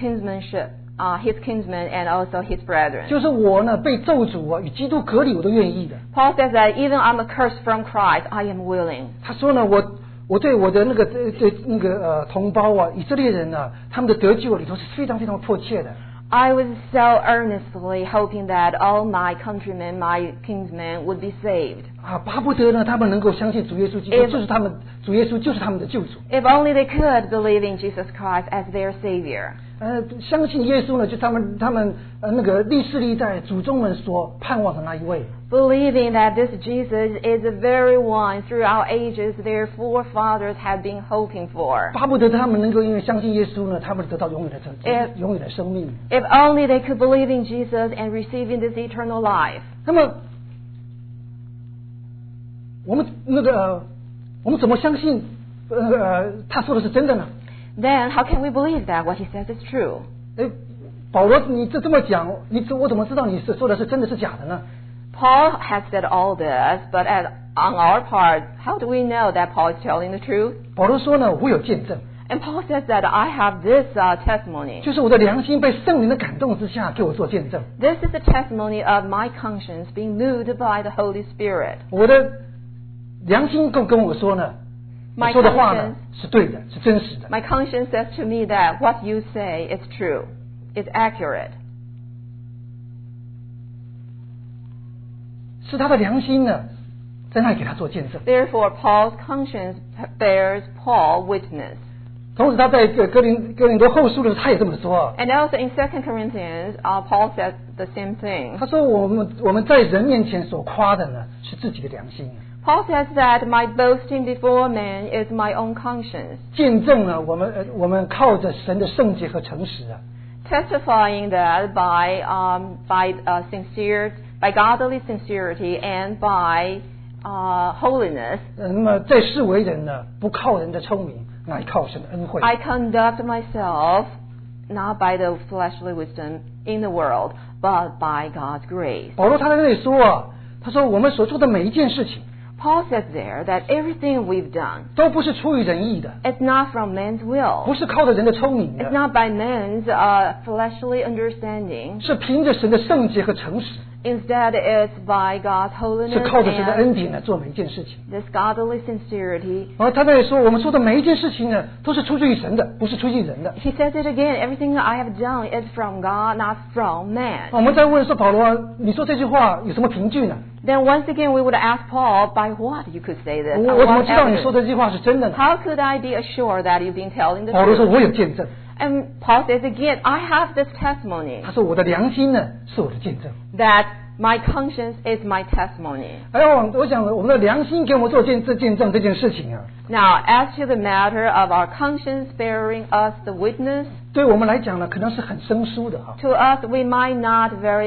kinsmen and also his brethren. 就是我呢被咒诅啊，与基督隔离，我都愿意的。 Paul says that even I'm accursed from Christ, I am willing. 他说呢，我对我的同胞啊，以色列人啊，他们的得救里头是非常非常迫切的。 I was so earnestly hoping that all my countrymen, my kinsmen, would be saved. 巴不得呢，他们能够相信主耶稣基督就是他们，主耶稣就是他们的救主。 If only they could believe in Jesus Christ as their Savior. 相信耶稣呢，就他们历世历代祖宗们所盼望的那一位。 Believing that this Jesus is the very one throughout ages their forefathers have been hoping for. 巴不得他们能够因为相信耶稣呢，他们得到永远的生命。 If only they could believe in Jesus and receiving this eternal life. 那么我们怎么相信他说的是真的呢？ Then how can we believe that what he says is true? 保罗你这么讲，我怎么知道你说的是真的是假的呢？ Paul has said all this, but on our part, how do we know that Paul is telling the truth? 保罗说呢，我有见证。 And Paul says that I have this testimony. 就是我的良心被圣灵的感动之下，给我做见证。 This is the testimony of my conscience being moved by the Holy Spirit. 我的良心跟我说呢，我说的话呢是对的，是真实的。 My conscience says to me that what you say is true, is accurate. 是他的良心呢，在那里给他做见证。 Therefore, Paul's conscience bears Paul witness. 同时，他在哥林多后书的时候，他也这么说。 And also in 2 Corinthians, Paul says the same thing. 他说我们在人面前所夸的呢，是自己的良心。 Paul says that my boasting before men is my own conscience. 见证了我们靠着神的圣洁和诚实啊。 Testifying that by godly sincerity and by holiness. 那么在世为人呢，不靠人的聪明，乃靠神的恩惠。 I conduct myself not by the fleshly wisdom in the world, but by God's grace. 保罗他在那里说啊，他说我们所做的每一件事情。 Paul says there that everything we've done 都不是出于人意的， it's not from man's will. 不是靠着人的聪明的， It's not by man's fleshly understanding. 是凭着神的圣洁和诚实， Instead, it's by God's 是 holiness 靠着神的 and 恩典来做每一件事情。 this godly sincerity. 而他在说，我们做的每一件事情呢，都是出自于神的，不是出自于人的。 He says it again, everything that I have done is from God, not from man. 我们在问说，保罗，你说这句话有什么凭据呢？ Then once again we would ask Paul, by what you could say this? 我 On 怎么 what 知道你说 evidence? 的这句话是真的呢？ How could I be assured that you've been telling the 保罗说， truth? 我有见证。 And Paul says again, I have this testimony 他说，我的良心呢，是我的见证。 that my conscience is my testimony. 我想我们的良心给我们做见证这件事情啊， Now, as to the matter of our conscience bearing us the witness, 对我们来讲呢，可能是很生疏的哈。 to us we might not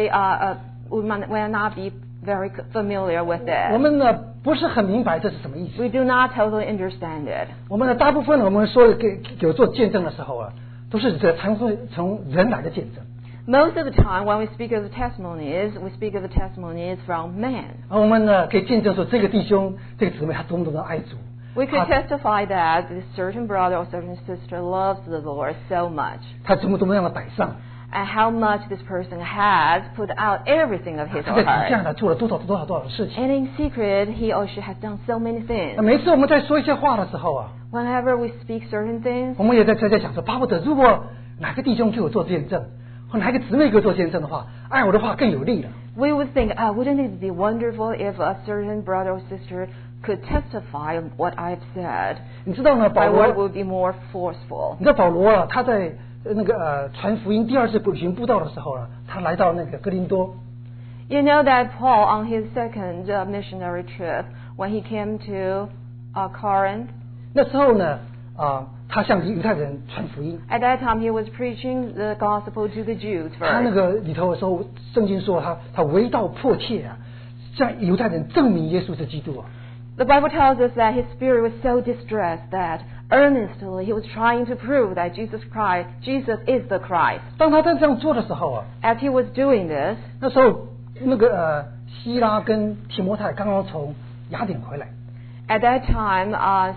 be very familiar with 我 it. 们呢不是很明白这是什么意思。 We do not totally understand it. 我们呢大部分我们说给我做见证的时候啊，都是从人来的见证。 Most of the time when we speak of the testimonies, we speak of the testimonies from man. 而我们呢可以见证说，这个弟兄这个姊妹他多么的爱主， We could testify that this certain brother or certain sister loves the Lord so much. 他怎么样的摆上， And how much this person has put out everything of his 他 or 在底下 her. 呢做了多少的事情。 And in secret, he or she has done so many things. 每次我们在说一些话的时候啊， Whenever we speak certain things, 我们也在想说，巴不得如果哪个弟兄给我做见证，或哪个姊妹给我做见证的话，按我的话更有力了。 we would think, wouldn't it be wonderful if a certain brother or sister could testify what I've said? 你知道呢，保 My word 罗， would be more forceful. 你知道保罗啊，他在传福音第二次旅行布道的时候呢，他来到那个哥林多。 You know that Paul, on his second missionary trip, when he came to Corinth, 那时候呢，他向犹太人传福音。 at that time he was preaching the gospel to the Jews 他那 first. 个里头说，圣经说他为道迫切啊，向犹太人证明耶稣是基督啊。 The Bible tells us that his spirit was so distressed that earnestly he was trying to prove that Jesus is the Christ. 当他在这样做的时候啊， As he was doing this, 那时候那个希拉跟提摩太刚刚从雅典回来。 at that time,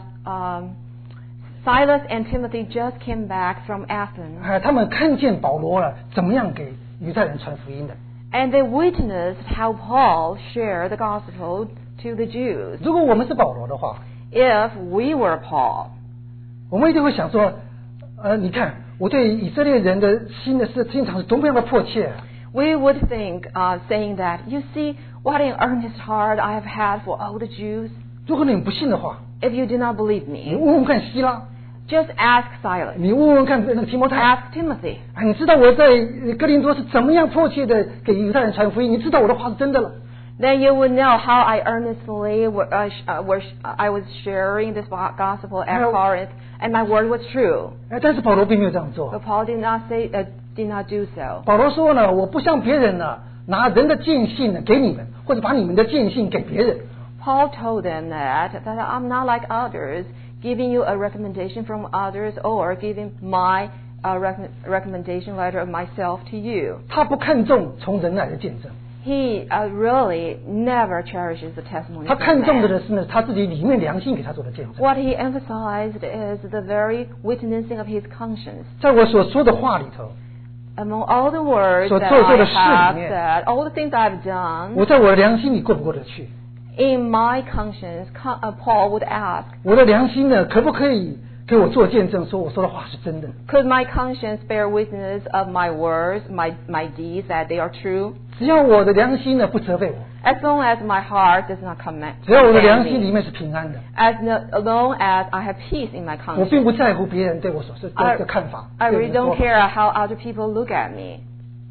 Silas and Timothy just came back from Athens, 他们看见保罗了怎么样给犹太人传福音的。 and they witnessed how Paul shared the gospel to the Jews. 如果我们是保罗的话， If we were Paul, 我们一定会想说，你看我对以色列人的心肠是多么样的迫切啊。 we would think, saying that, you see what an earnest heart I have had for all the Jews. 如果你不信的话， If you do not believe 你 me, 问问看希拉， just ask Silas, 你问问看那个提摩太， ask Timothy. 你知道我在哥林多是怎么样迫切的给犹太人传福音？你知道我的话是真的了。 Then you would know how I earnestly I was sharing this gospel at Corinth, and my word was true. 但是保罗并没有这样 But 做。 Paul did not do so. 保罗说呢，我不像别人呢，拿人的见信呢给你们，或者把你们的见信给别人。 Paul told them that I'm not like others, giving you a recommendation from others or giving my recommendation letter of myself to you. 他不看重从人来的见证， He really never cherishes the testimony 他 of 看重的 man. 是呢他自己里面良心给他做的见证。 What he emphasized is the very witnessing of his conscience. 在我所说的话里头， Among all the words 所 that 做的 I 事 have 里面， said, all the things I've done, 我在我的良心里过不过得去？ in my conscience, Paul would ask, 我的良心呢，可不可以给我做见证，说我说的话是真的？ could my conscience bear witness of my words, my deeds, that they are true? 只要我的良心呢不责备我， As long as my heart does not condemn 只要我的良心里 me, 面是平安的， as long as I have peace in my 我并 conscience, 不在乎别人对我所说的看法。 I 对 really 我的说 don't 法 care how other people look at me.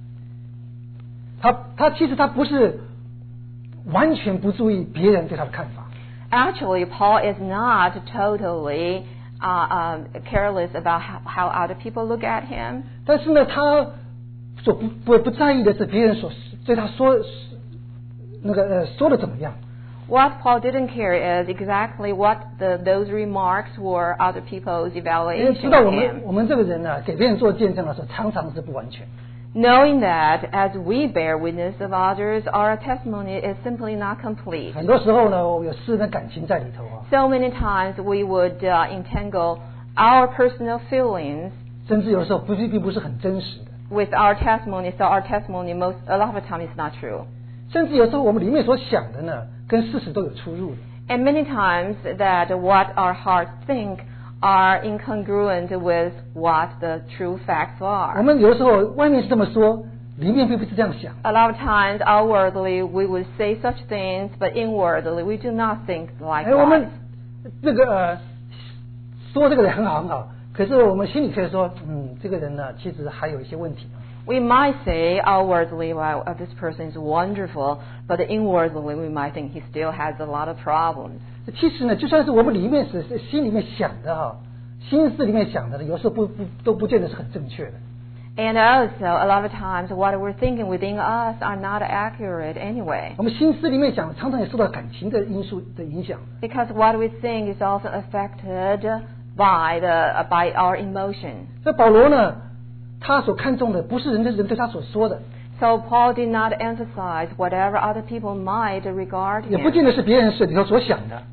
他其实他不是完全不注意别人对他的看法， Actually, Paul is not totally careless about how other people look at him. 但是呢，他所不在意的是别人所对他说说的怎么样。 What Paul didn't care is exactly what those remarks were other people's 因为知 evaluation 道 of him. 我们这个人呢，给别人做见证的时候，常常是不完全。 Knowing that as we bear witness of others, our testimony is simply not complete. 很多时候呢，有私人的感情在里头啊， So many times we would entangle our personal feelings 甚至有的时候并不是很真实的， with our testimony, so our testimony a lot of the time is not true. 甚至有时候我们里面所想的呢，跟事实都有出入的。 And many times that what our hearts think are incongruent with what the true facts 我 are. 们有的时候外面是这么说，里面并不是这样想。 A lot of times outwardly we would say such things, but inwardly we do not think 我 likewise. 们这个说这个人很好很好，可是我们心里却说，这个人呢，其实还有一些问题。 We might say outwardly, well, this person is wonderful, but inwardly we might think he still has a lot of problems. 其实呢，就算是我们里面是心里面想的哈，心思里面想的，有时候都不见得是很正确的。 And also, a lot of times what we're thinking within us are not accurate anyway. 我们心思里面想，常常也受到感情的因素的影响。 Because what we think is also affected by our emotion. 那保罗呢，他所看重的不是人对他所说的， So Paul did not emphasize whatever other people might regard 也不 him. 见得是别人里头所想的。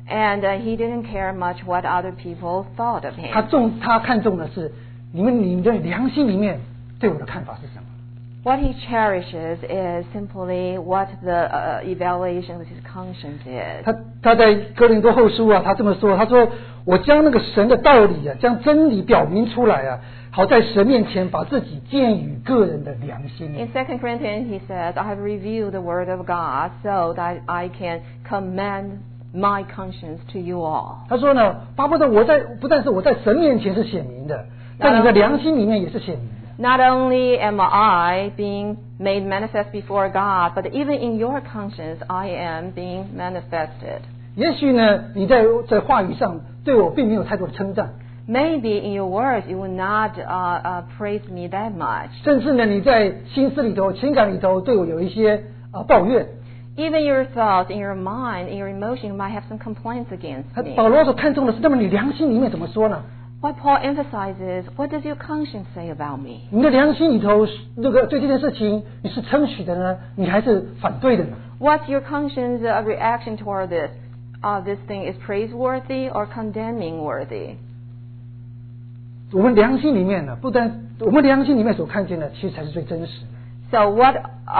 And he didn't care much what other people thought of him. 他看重的是你们的良心里面对我的看法是什么。 What he cherishes is simply what the evaluation of his conscience is. 他在哥林多后书啊，他这么说，他说我将那个神的道理啊，将真理表明出来啊，好在神面前把自己荐与个人的良心。 In 2 Corinthians he says, I have revealed the word of God so that I can commend my conscience to you all. 他说呢，巴不得不但是我在神面前是显明的，在你的良心里面也是显明的。 Not only am I being made manifest before God, but even in your conscience I am being manifested. 也许呢，你在话语上对我并没有太多的称赞。 Maybe in your words you will not praise me that much. 甚至呢，你在心思里头、情感里头对我有一些抱怨。 Even your thoughts, in your mind, in your emotion, you might have some complaints against me. 保罗所看重的是，那么你良心里面怎么说呢？ What Paul emphasizes, what does your conscience say about me? 你的良心里头，对这件事情你是称许的呢，你还是反对的呢？ What's your conscience reaction toward this? This thing is praiseworthy or condemning worthy? 我们良心里面呢，不但我们良心里面所看见的，其实才是最真实的。 So what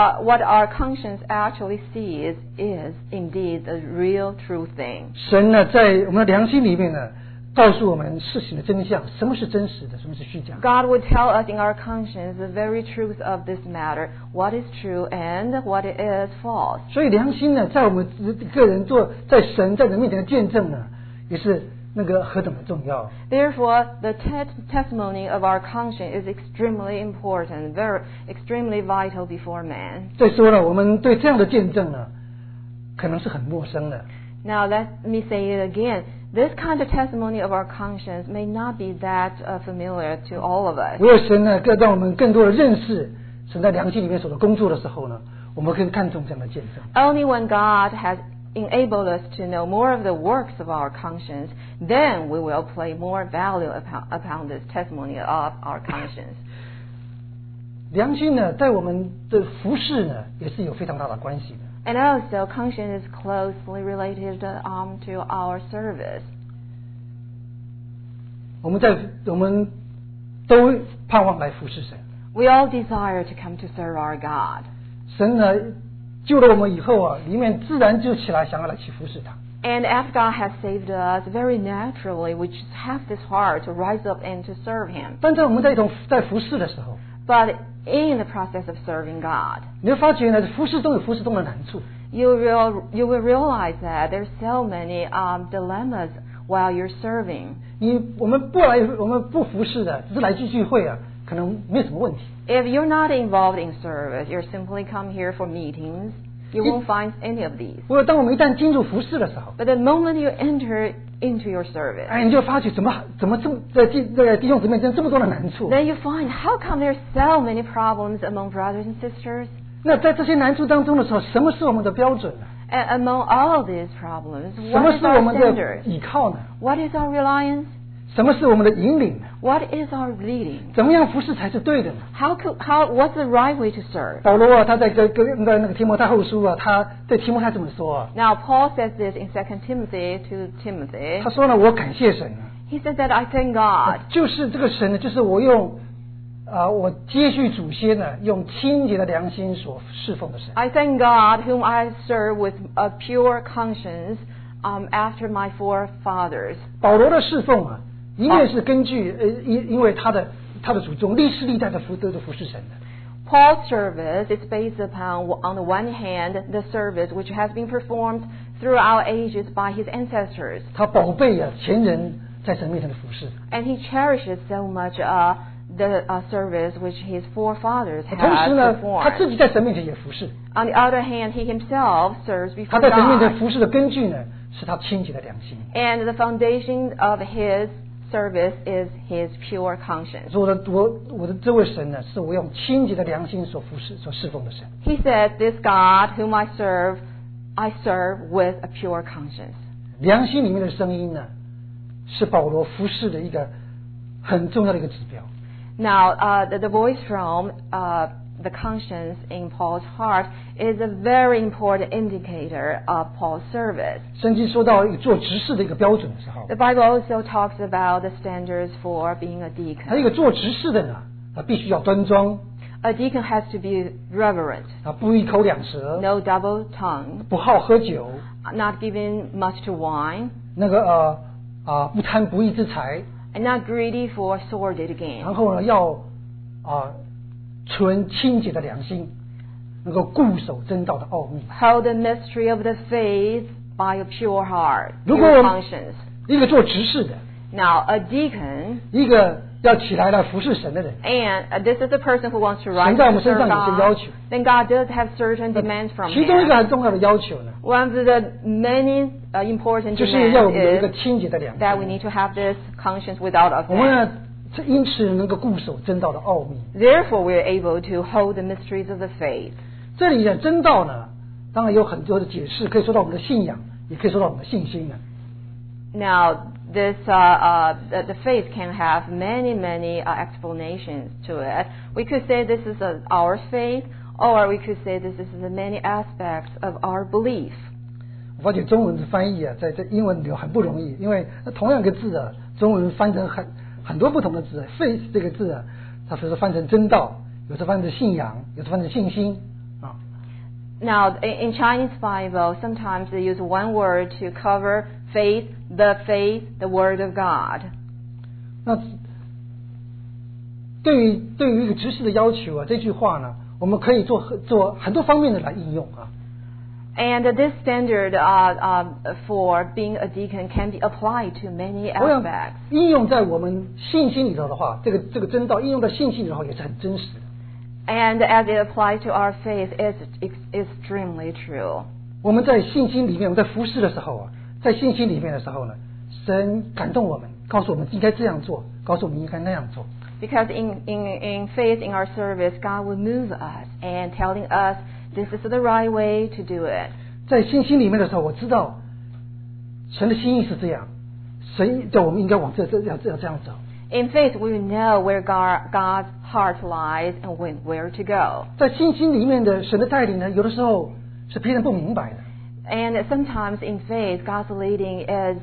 our conscience actually sees is indeed the real true thing. 神呢，在我们的良心里面呢，告诉我们事情的真相，什么是真实的，什么是虚假。 God would tell us in our conscience the very truth of this matter, what is true and what is false. 所以良心呢，在我们个人在神在人面前的见证呢，也是那个何等的重要。 Therefore, the testimony of our conscience is extremely important, extremely vital before man. 再说了，我们对这样的见证呢，可能是很陌生的。 Now let me say it again. This kind of testimony of our conscience may not be that familiar to all of us. 唯有神呢，更让我们更多的认识神在良心里面所的工作的时候呢，我们更看重这样的见证。 Only when God has enabled us to know more of the works of our conscience, then we will place more value upon this testimony of our conscience. 良心呢，在我们的服事呢，也是有非常大的关系的。 And also, conscience is closely related to our service. 我们都盼望来服侍神。 We all desire to come to serve our God. 神呢，救了我们以后啊，里面自然就起来想要来去服侍他。 And after God has saved us, very naturally, we just have this heart to rise up and to serve Him. 但在我们在服侍的时候， But in the process of serving God, 你会发觉呢，服侍中有服侍中的难处。 you will realize that there's so many dilemmas while you're serving. 我们不服侍的，只是来聚会啊，可能没有什么问题。 If you're not involved in service, you're simply come here for meetings, you won't find any of these. 不过当我们一旦进入服侍的时候， But the moment you enter into your service, 你就发觉怎么这么弟兄姊妹间这么多的难处。 then you find how come there's so many problems among brothers and sisters? 那在这些难处当中的时候，什么是我们的标准呢？ And among all these problems, 什么 what is 是我 our 们 standard? 的依靠呢？ What is our reliance? 什么是我们的引领呢？ What is our leading? 怎么样服侍才是对的呢？ What's the right way to serve? 保罗啊，他在那个提摩太后书啊，他对提摩太这么说啊， Now, Paul says this in 2 Timothy to Timothy. 他说呢，我感谢神啊， He said that I thank God. 就是这个神呢，就是我我接续祖先呢，用清洁的良心所侍奉的神。 I thank God whom I serve with a pure conscience after my forefathers. 保罗的侍奉啊，一面是根据因为他的祖宗历世历代的服侍神的。 Paul's service is based upon, on the one hand, the service which has been performed throughout ages by his ancestors. 他宝贝啊前人在神面前的服侍， And he cherishes so much the service which his forefathers 同时 had 呢，他 performed. 自己在神面前也服侍。 On the other hand, he himself serves 他 before 在神面前 God. 服侍的根据呢，是他清洁的良心。 And the foundation of his service is his pure conscience. 我的这位神呢，是我用清洁的良心所侍奉的神。 He said, this God whom I serve with a pure conscience. 良心里面的声音呢，是保罗服侍的一个很重要的一个指标。 Now, the voice from the conscience in Paul's heart is a very important indicator of Paul's service. 圣经说到一个做执事的一个标准的时候， The Bible also talks about the standards for being a 他一 deacon. 个做执事的呢，他必须要端庄， A deacon has to be reverent, 他不一口两舌， no double tongue, 不好喝酒， not giving much to wine, 那个不贪不义之财， and not greedy for sordid gain. 然后呢要存清洁的良心，能够固守真道的奥秘。 Hold the mystery of the faith by a pure heart, 如果 pure 我们 conscience. 一个做执事的， Now, a deacon, 一个要起来服侍神的人， and this is the person who wants to 神 rise 在我 to 们身 serve 上有些要 God, 求。 then God does have certain demands from 其中一个 him. 很重要的要求呢， One of the many important 就是要我们有一个 demands is 清洁的良 that we 心。 need to have this conscience without 我们 offense. 呢，因此能够固守真道的奥秘。 Therefore, we are able to hold the mysteries of the faith. 这里的真道呢，当然有很多的解释，可以说到我们的信仰，也可以说到我们的信心呢。 Now, the faith can have many explanations to it. We could say this is our faith, or we could say this is the many aspects of our belief. 我发觉中文的翻译啊，在英文里很不容易，因为同样一个字啊，中文翻成很多不同的字。faith 这个字啊，它有时翻成真道，有时翻成信仰，有时翻成信心啊。 Now, in Chinese Bible, sometimes they use one word to cover faith, the word of God. 那对于一个执事的要求啊，这句话呢，我们可以做很多方面的来应用啊。 And this standard for being a deacon can be applied to many 我想 aspects. 应用在我们信心里头的话，这个真道应用在信心里头也是很真实的。 And as it applies to our faith, it's extremely true. 我们在信心里面，我们在服侍的时候啊，在信心里面的时候呢，神感动我们，告诉我们应该这样做，告诉我们应该那样做。 Because in faith, in our service, God will move us and telling us this is the right way to do it. 在信心里面的时候，我知道神的心意是这样，神叫我们应该往这样走。 In faith, we know where God's heart lies and where to go. 在信心里面的神的带领呢，有的时候是别人不明白的。 And sometimes in faith, God's leading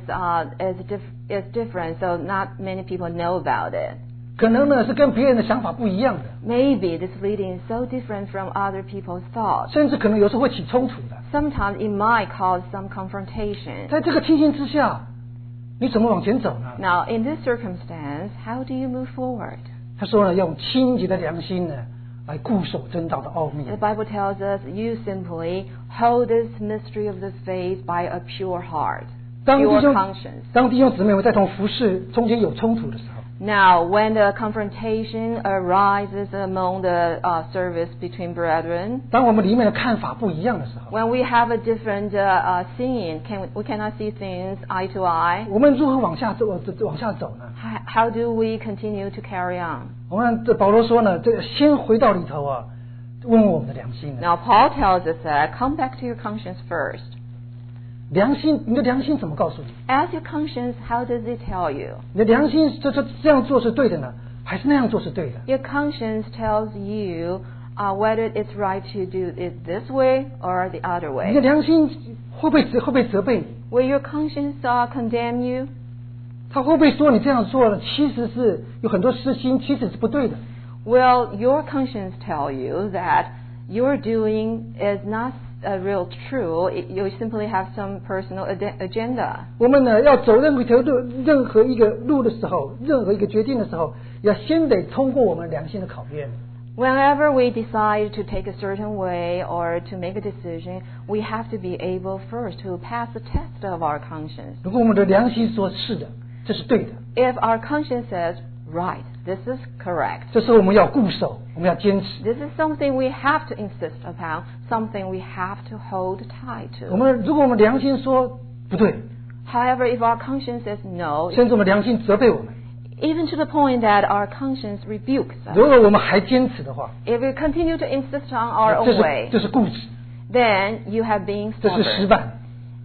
is different, so not many people know about it. 可能呢是跟别人的想法不一样的， Maybe this leading is so different from other people's thoughts. 甚至可能有时候会起冲突的。 Sometimes it might cause some confrontation. 在这个情形之下，你怎么往前走呢？ Now, in this circumstance, how do you move forward? 他说呢，要用清洁的良心呢，来固守真道的奥秘。 The Bible tells us you simply hold this mystery of the faith by a pure heart, 当 pure conscience. 弟兄姊妹们在同服侍中间有冲突的时候， Now, when the confrontation arises among the service between brethren, 当我们里面的看法不一样的时候， when we have a different seeing, we cannot see things eye to eye. 我们如何往下走呢？ How do we continue to carry on? 我们这保罗说呢，这先回到里头啊，问我们的良心呢。 Now, Paul tells us that come back to your conscience first. 良心，你的良心怎么告诉你？ Ask your conscience, how does it tell you? 你的良心这样做是对的呢，还是那样做是对的？ Your conscience tells you whether it's right to do it this way or the other 你的 way. 良心会不会责备你？ Will your conscience condemn you? 他会不会说你这样做了，其实是有很多事情其实是不对的？ Will your conscience tell you that you're doing is not real true? You simply have some personal agenda. 我们呢要走任何一个路的时候，任何一个决定的时候，要先得通过我们良心的考验。 Whenever we decide to take a certain way or to make a decision, we have to be able first to pass the test of our conscience. 如果我们的良心说是的，这是对的， If our conscience says, right, this is correct, 这时候我们要固守，我们要坚持。 this is something we have to insist upon, something we have to hold tight 我 to. 们如果我们良心说不对， However, if our conscience says no, 甚至我们良心责备我们， even to the point that our conscience rebukes us, 如果我们还坚持的话， if we continue to insist on our 这 own 是 way, 这是固执， then you have been 这是失 stubborn 败，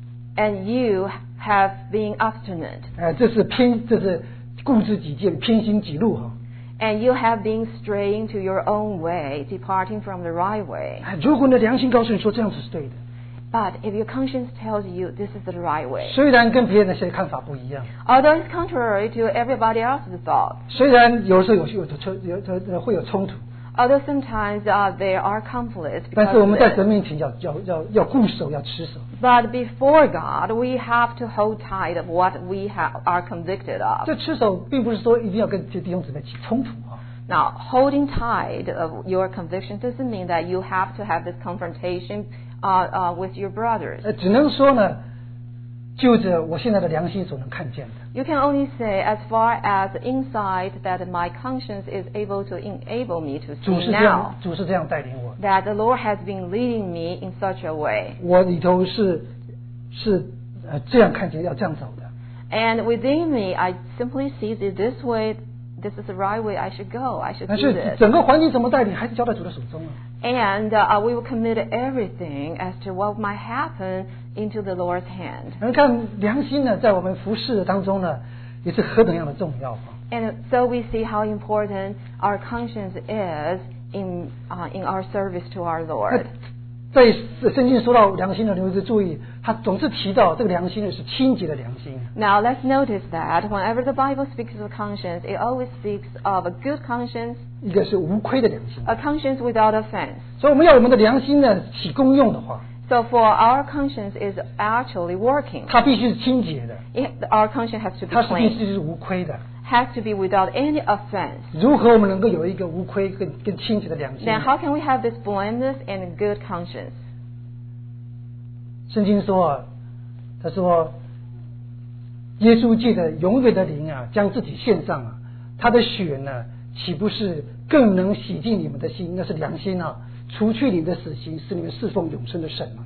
and you have been obstinate. 这是固执己见，偏心己路哈。 And you have been straying to your own way, departing from the right way. 如果你的良心告诉你说这样子是对的， But if your conscience tells you this is the right way, 虽然跟别人的些看法不一样， although it's contrary to everybody else's thoughts, 虽然有时候会有冲突， although sometimes there are conflicts 但 because 是我 of 们在 this, 神面前要固守，要持守。 but before God, we have to hold tight of what we are convicted of. 这持守并不是说一定要跟这弟兄姊妹起冲突啊， Now, holding tight of your conviction doesn't mean that you have to have this confrontation with your brothers. 只能说呢，就着我现在的良心所能看见的， You can only say as far as insight that my conscience is able to enable me to 主 see 是这 now 样，主是这样带领我， that the Lord has been leading me in such a way. 我里头是这样看见要这样走的。 And within me, I simply see that this way, this is the right way I should go. I should 但 do 是 this. 整个环境怎么带领，还是交在主的手中啊。 And we will commit everything as to what might happen into the Lord's hand. 能看良心呢，在我们服侍当中呢，也是何等样的重要啊！ And so we see how important our conscience is in our service to our Lord. 在圣经说到良心的，你会注意，他总是提到这个良心呢是清洁的良心。 Now let's notice that whenever the Bible speaks of conscience, it always speaks of a good conscience, 一个是无亏的良心。 a conscience without offense. 所以我们要我们的良心呢起功用的话， So for our conscience is actually working. 它必须是清洁的， Our conscience has to be 它是必 clean, 须是无亏的。 has to be without any offense. 如何我们能够有一个无亏跟清洁的良心 Then how can we have this blameless and good conscience? 圣经说啊，他说，耶稣借着永远的灵啊，将自己献上啊，他的血呢，岂不是更能洗净你们的心？那是良心啊，除去你们的死刑，使你们侍奉永生的神吗？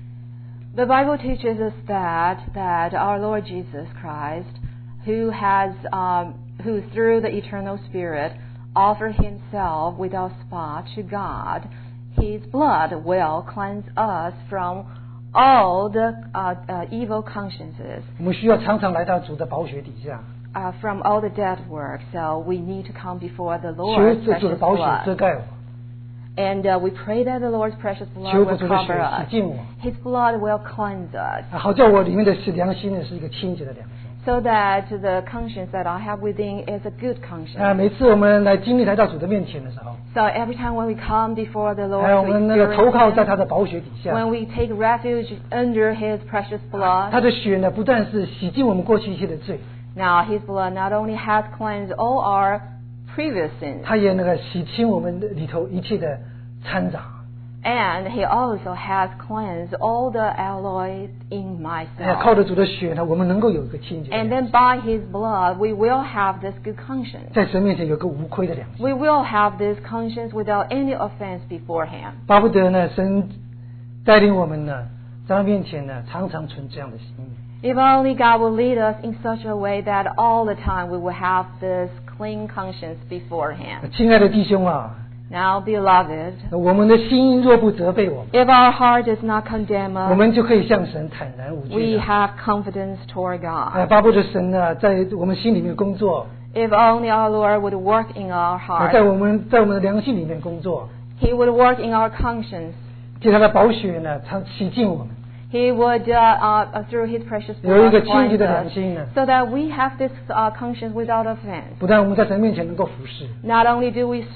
The Bible teaches us that our Lord Jesus Christ, who through the eternal Spirit offered Himself without spot to God, His blood will cleanse us from all the evil consciences, 我们需要常常来到主的宝血底下， from all the dead work. So we need to come before the 求 Lord's 这主的 precious 宝血 blood. 遮盖我， And we pray that the Lord's precious blood 求 will 主的血 cover 洗 us. 净我， His blood will cleanse us, 好叫我里面的良心呢是一个清洁的良心。 so that the conscience that I have within is a good conscience. 每次我们来经历来到主的面前的时候， So every time when we come before the 还有 Lord 我 to 们那个投靠在 experience 他 Him, 的宝血底下， when we take refuge under His precious 他 blood, 的血呢不但是洗净我们过去一切的罪， now His blood not only has cleansed all our previous sins, 他也那个洗清我们里头一切的掺杂。 and He also has cleansed all the alloys in 靠 myself. 着主的血呢，我们能够有一个清洁的 And 良 then 心， by His blood, we will have this good conscience. 在神面前有个无亏的良心。 We will have this conscience without any offense before Him. 巴不得呢，神带领我们呢，在他面前呢，常常存这样的心意。 If only God will lead us in such a way that all the time we will have this clean conscience before Him. 亲爱的弟兄啊， Now, beloved, 我们的心若不责备我们， if our heart does not condemn 我 us, 们就可以向神坦然无 we 惧的。 have confidence toward God. 巴不得神呢，在我们心里面工作， If only our Lord would work in our 在 heart, 我们的良心里面工作， He would work in our conscience. 借他的宝血呢，常洗净我们， He would, through His precious 有一 blood, 个清洁 cleanse 的良 us, 心呢。 so that we have this conscience without offense. 不但我们在神面前能够服侍， Not only do we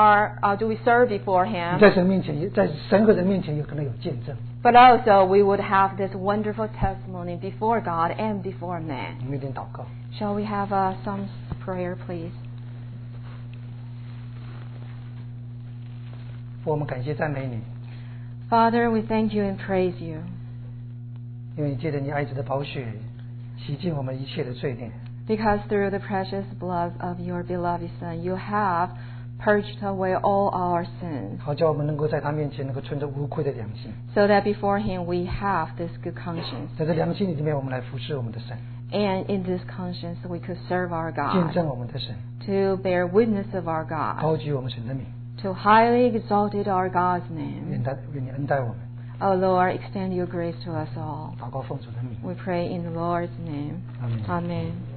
serve before 你 Him, 在神面前，在神和人面前有可能有见证。 but also we would have this wonderful testimony before God and before man. 我们一点祷告。 Shall we have some prayer, please? 父，我们感谢赞美你， Father, we thank you and praise you, 因为你借着你爱子的宝血洗净我们一切的罪孽。 because through the precious blood of your beloved Son, you have purged away all our sins, 好叫我们能够在他面前能够存着无愧的良心， so that before Him we have this good conscience. 在这良心里面，我们来服侍我们的神， And in this conscience we could serve our 见 God, 证我们的神， to bear witness of our God, 高举我们神的名， to highly exalted our God's name. 愿你恩待我们。 O Lord, extend your grace to us all. 祷告奉主的名， We pray in the Lord's name. 阿门。 Amen.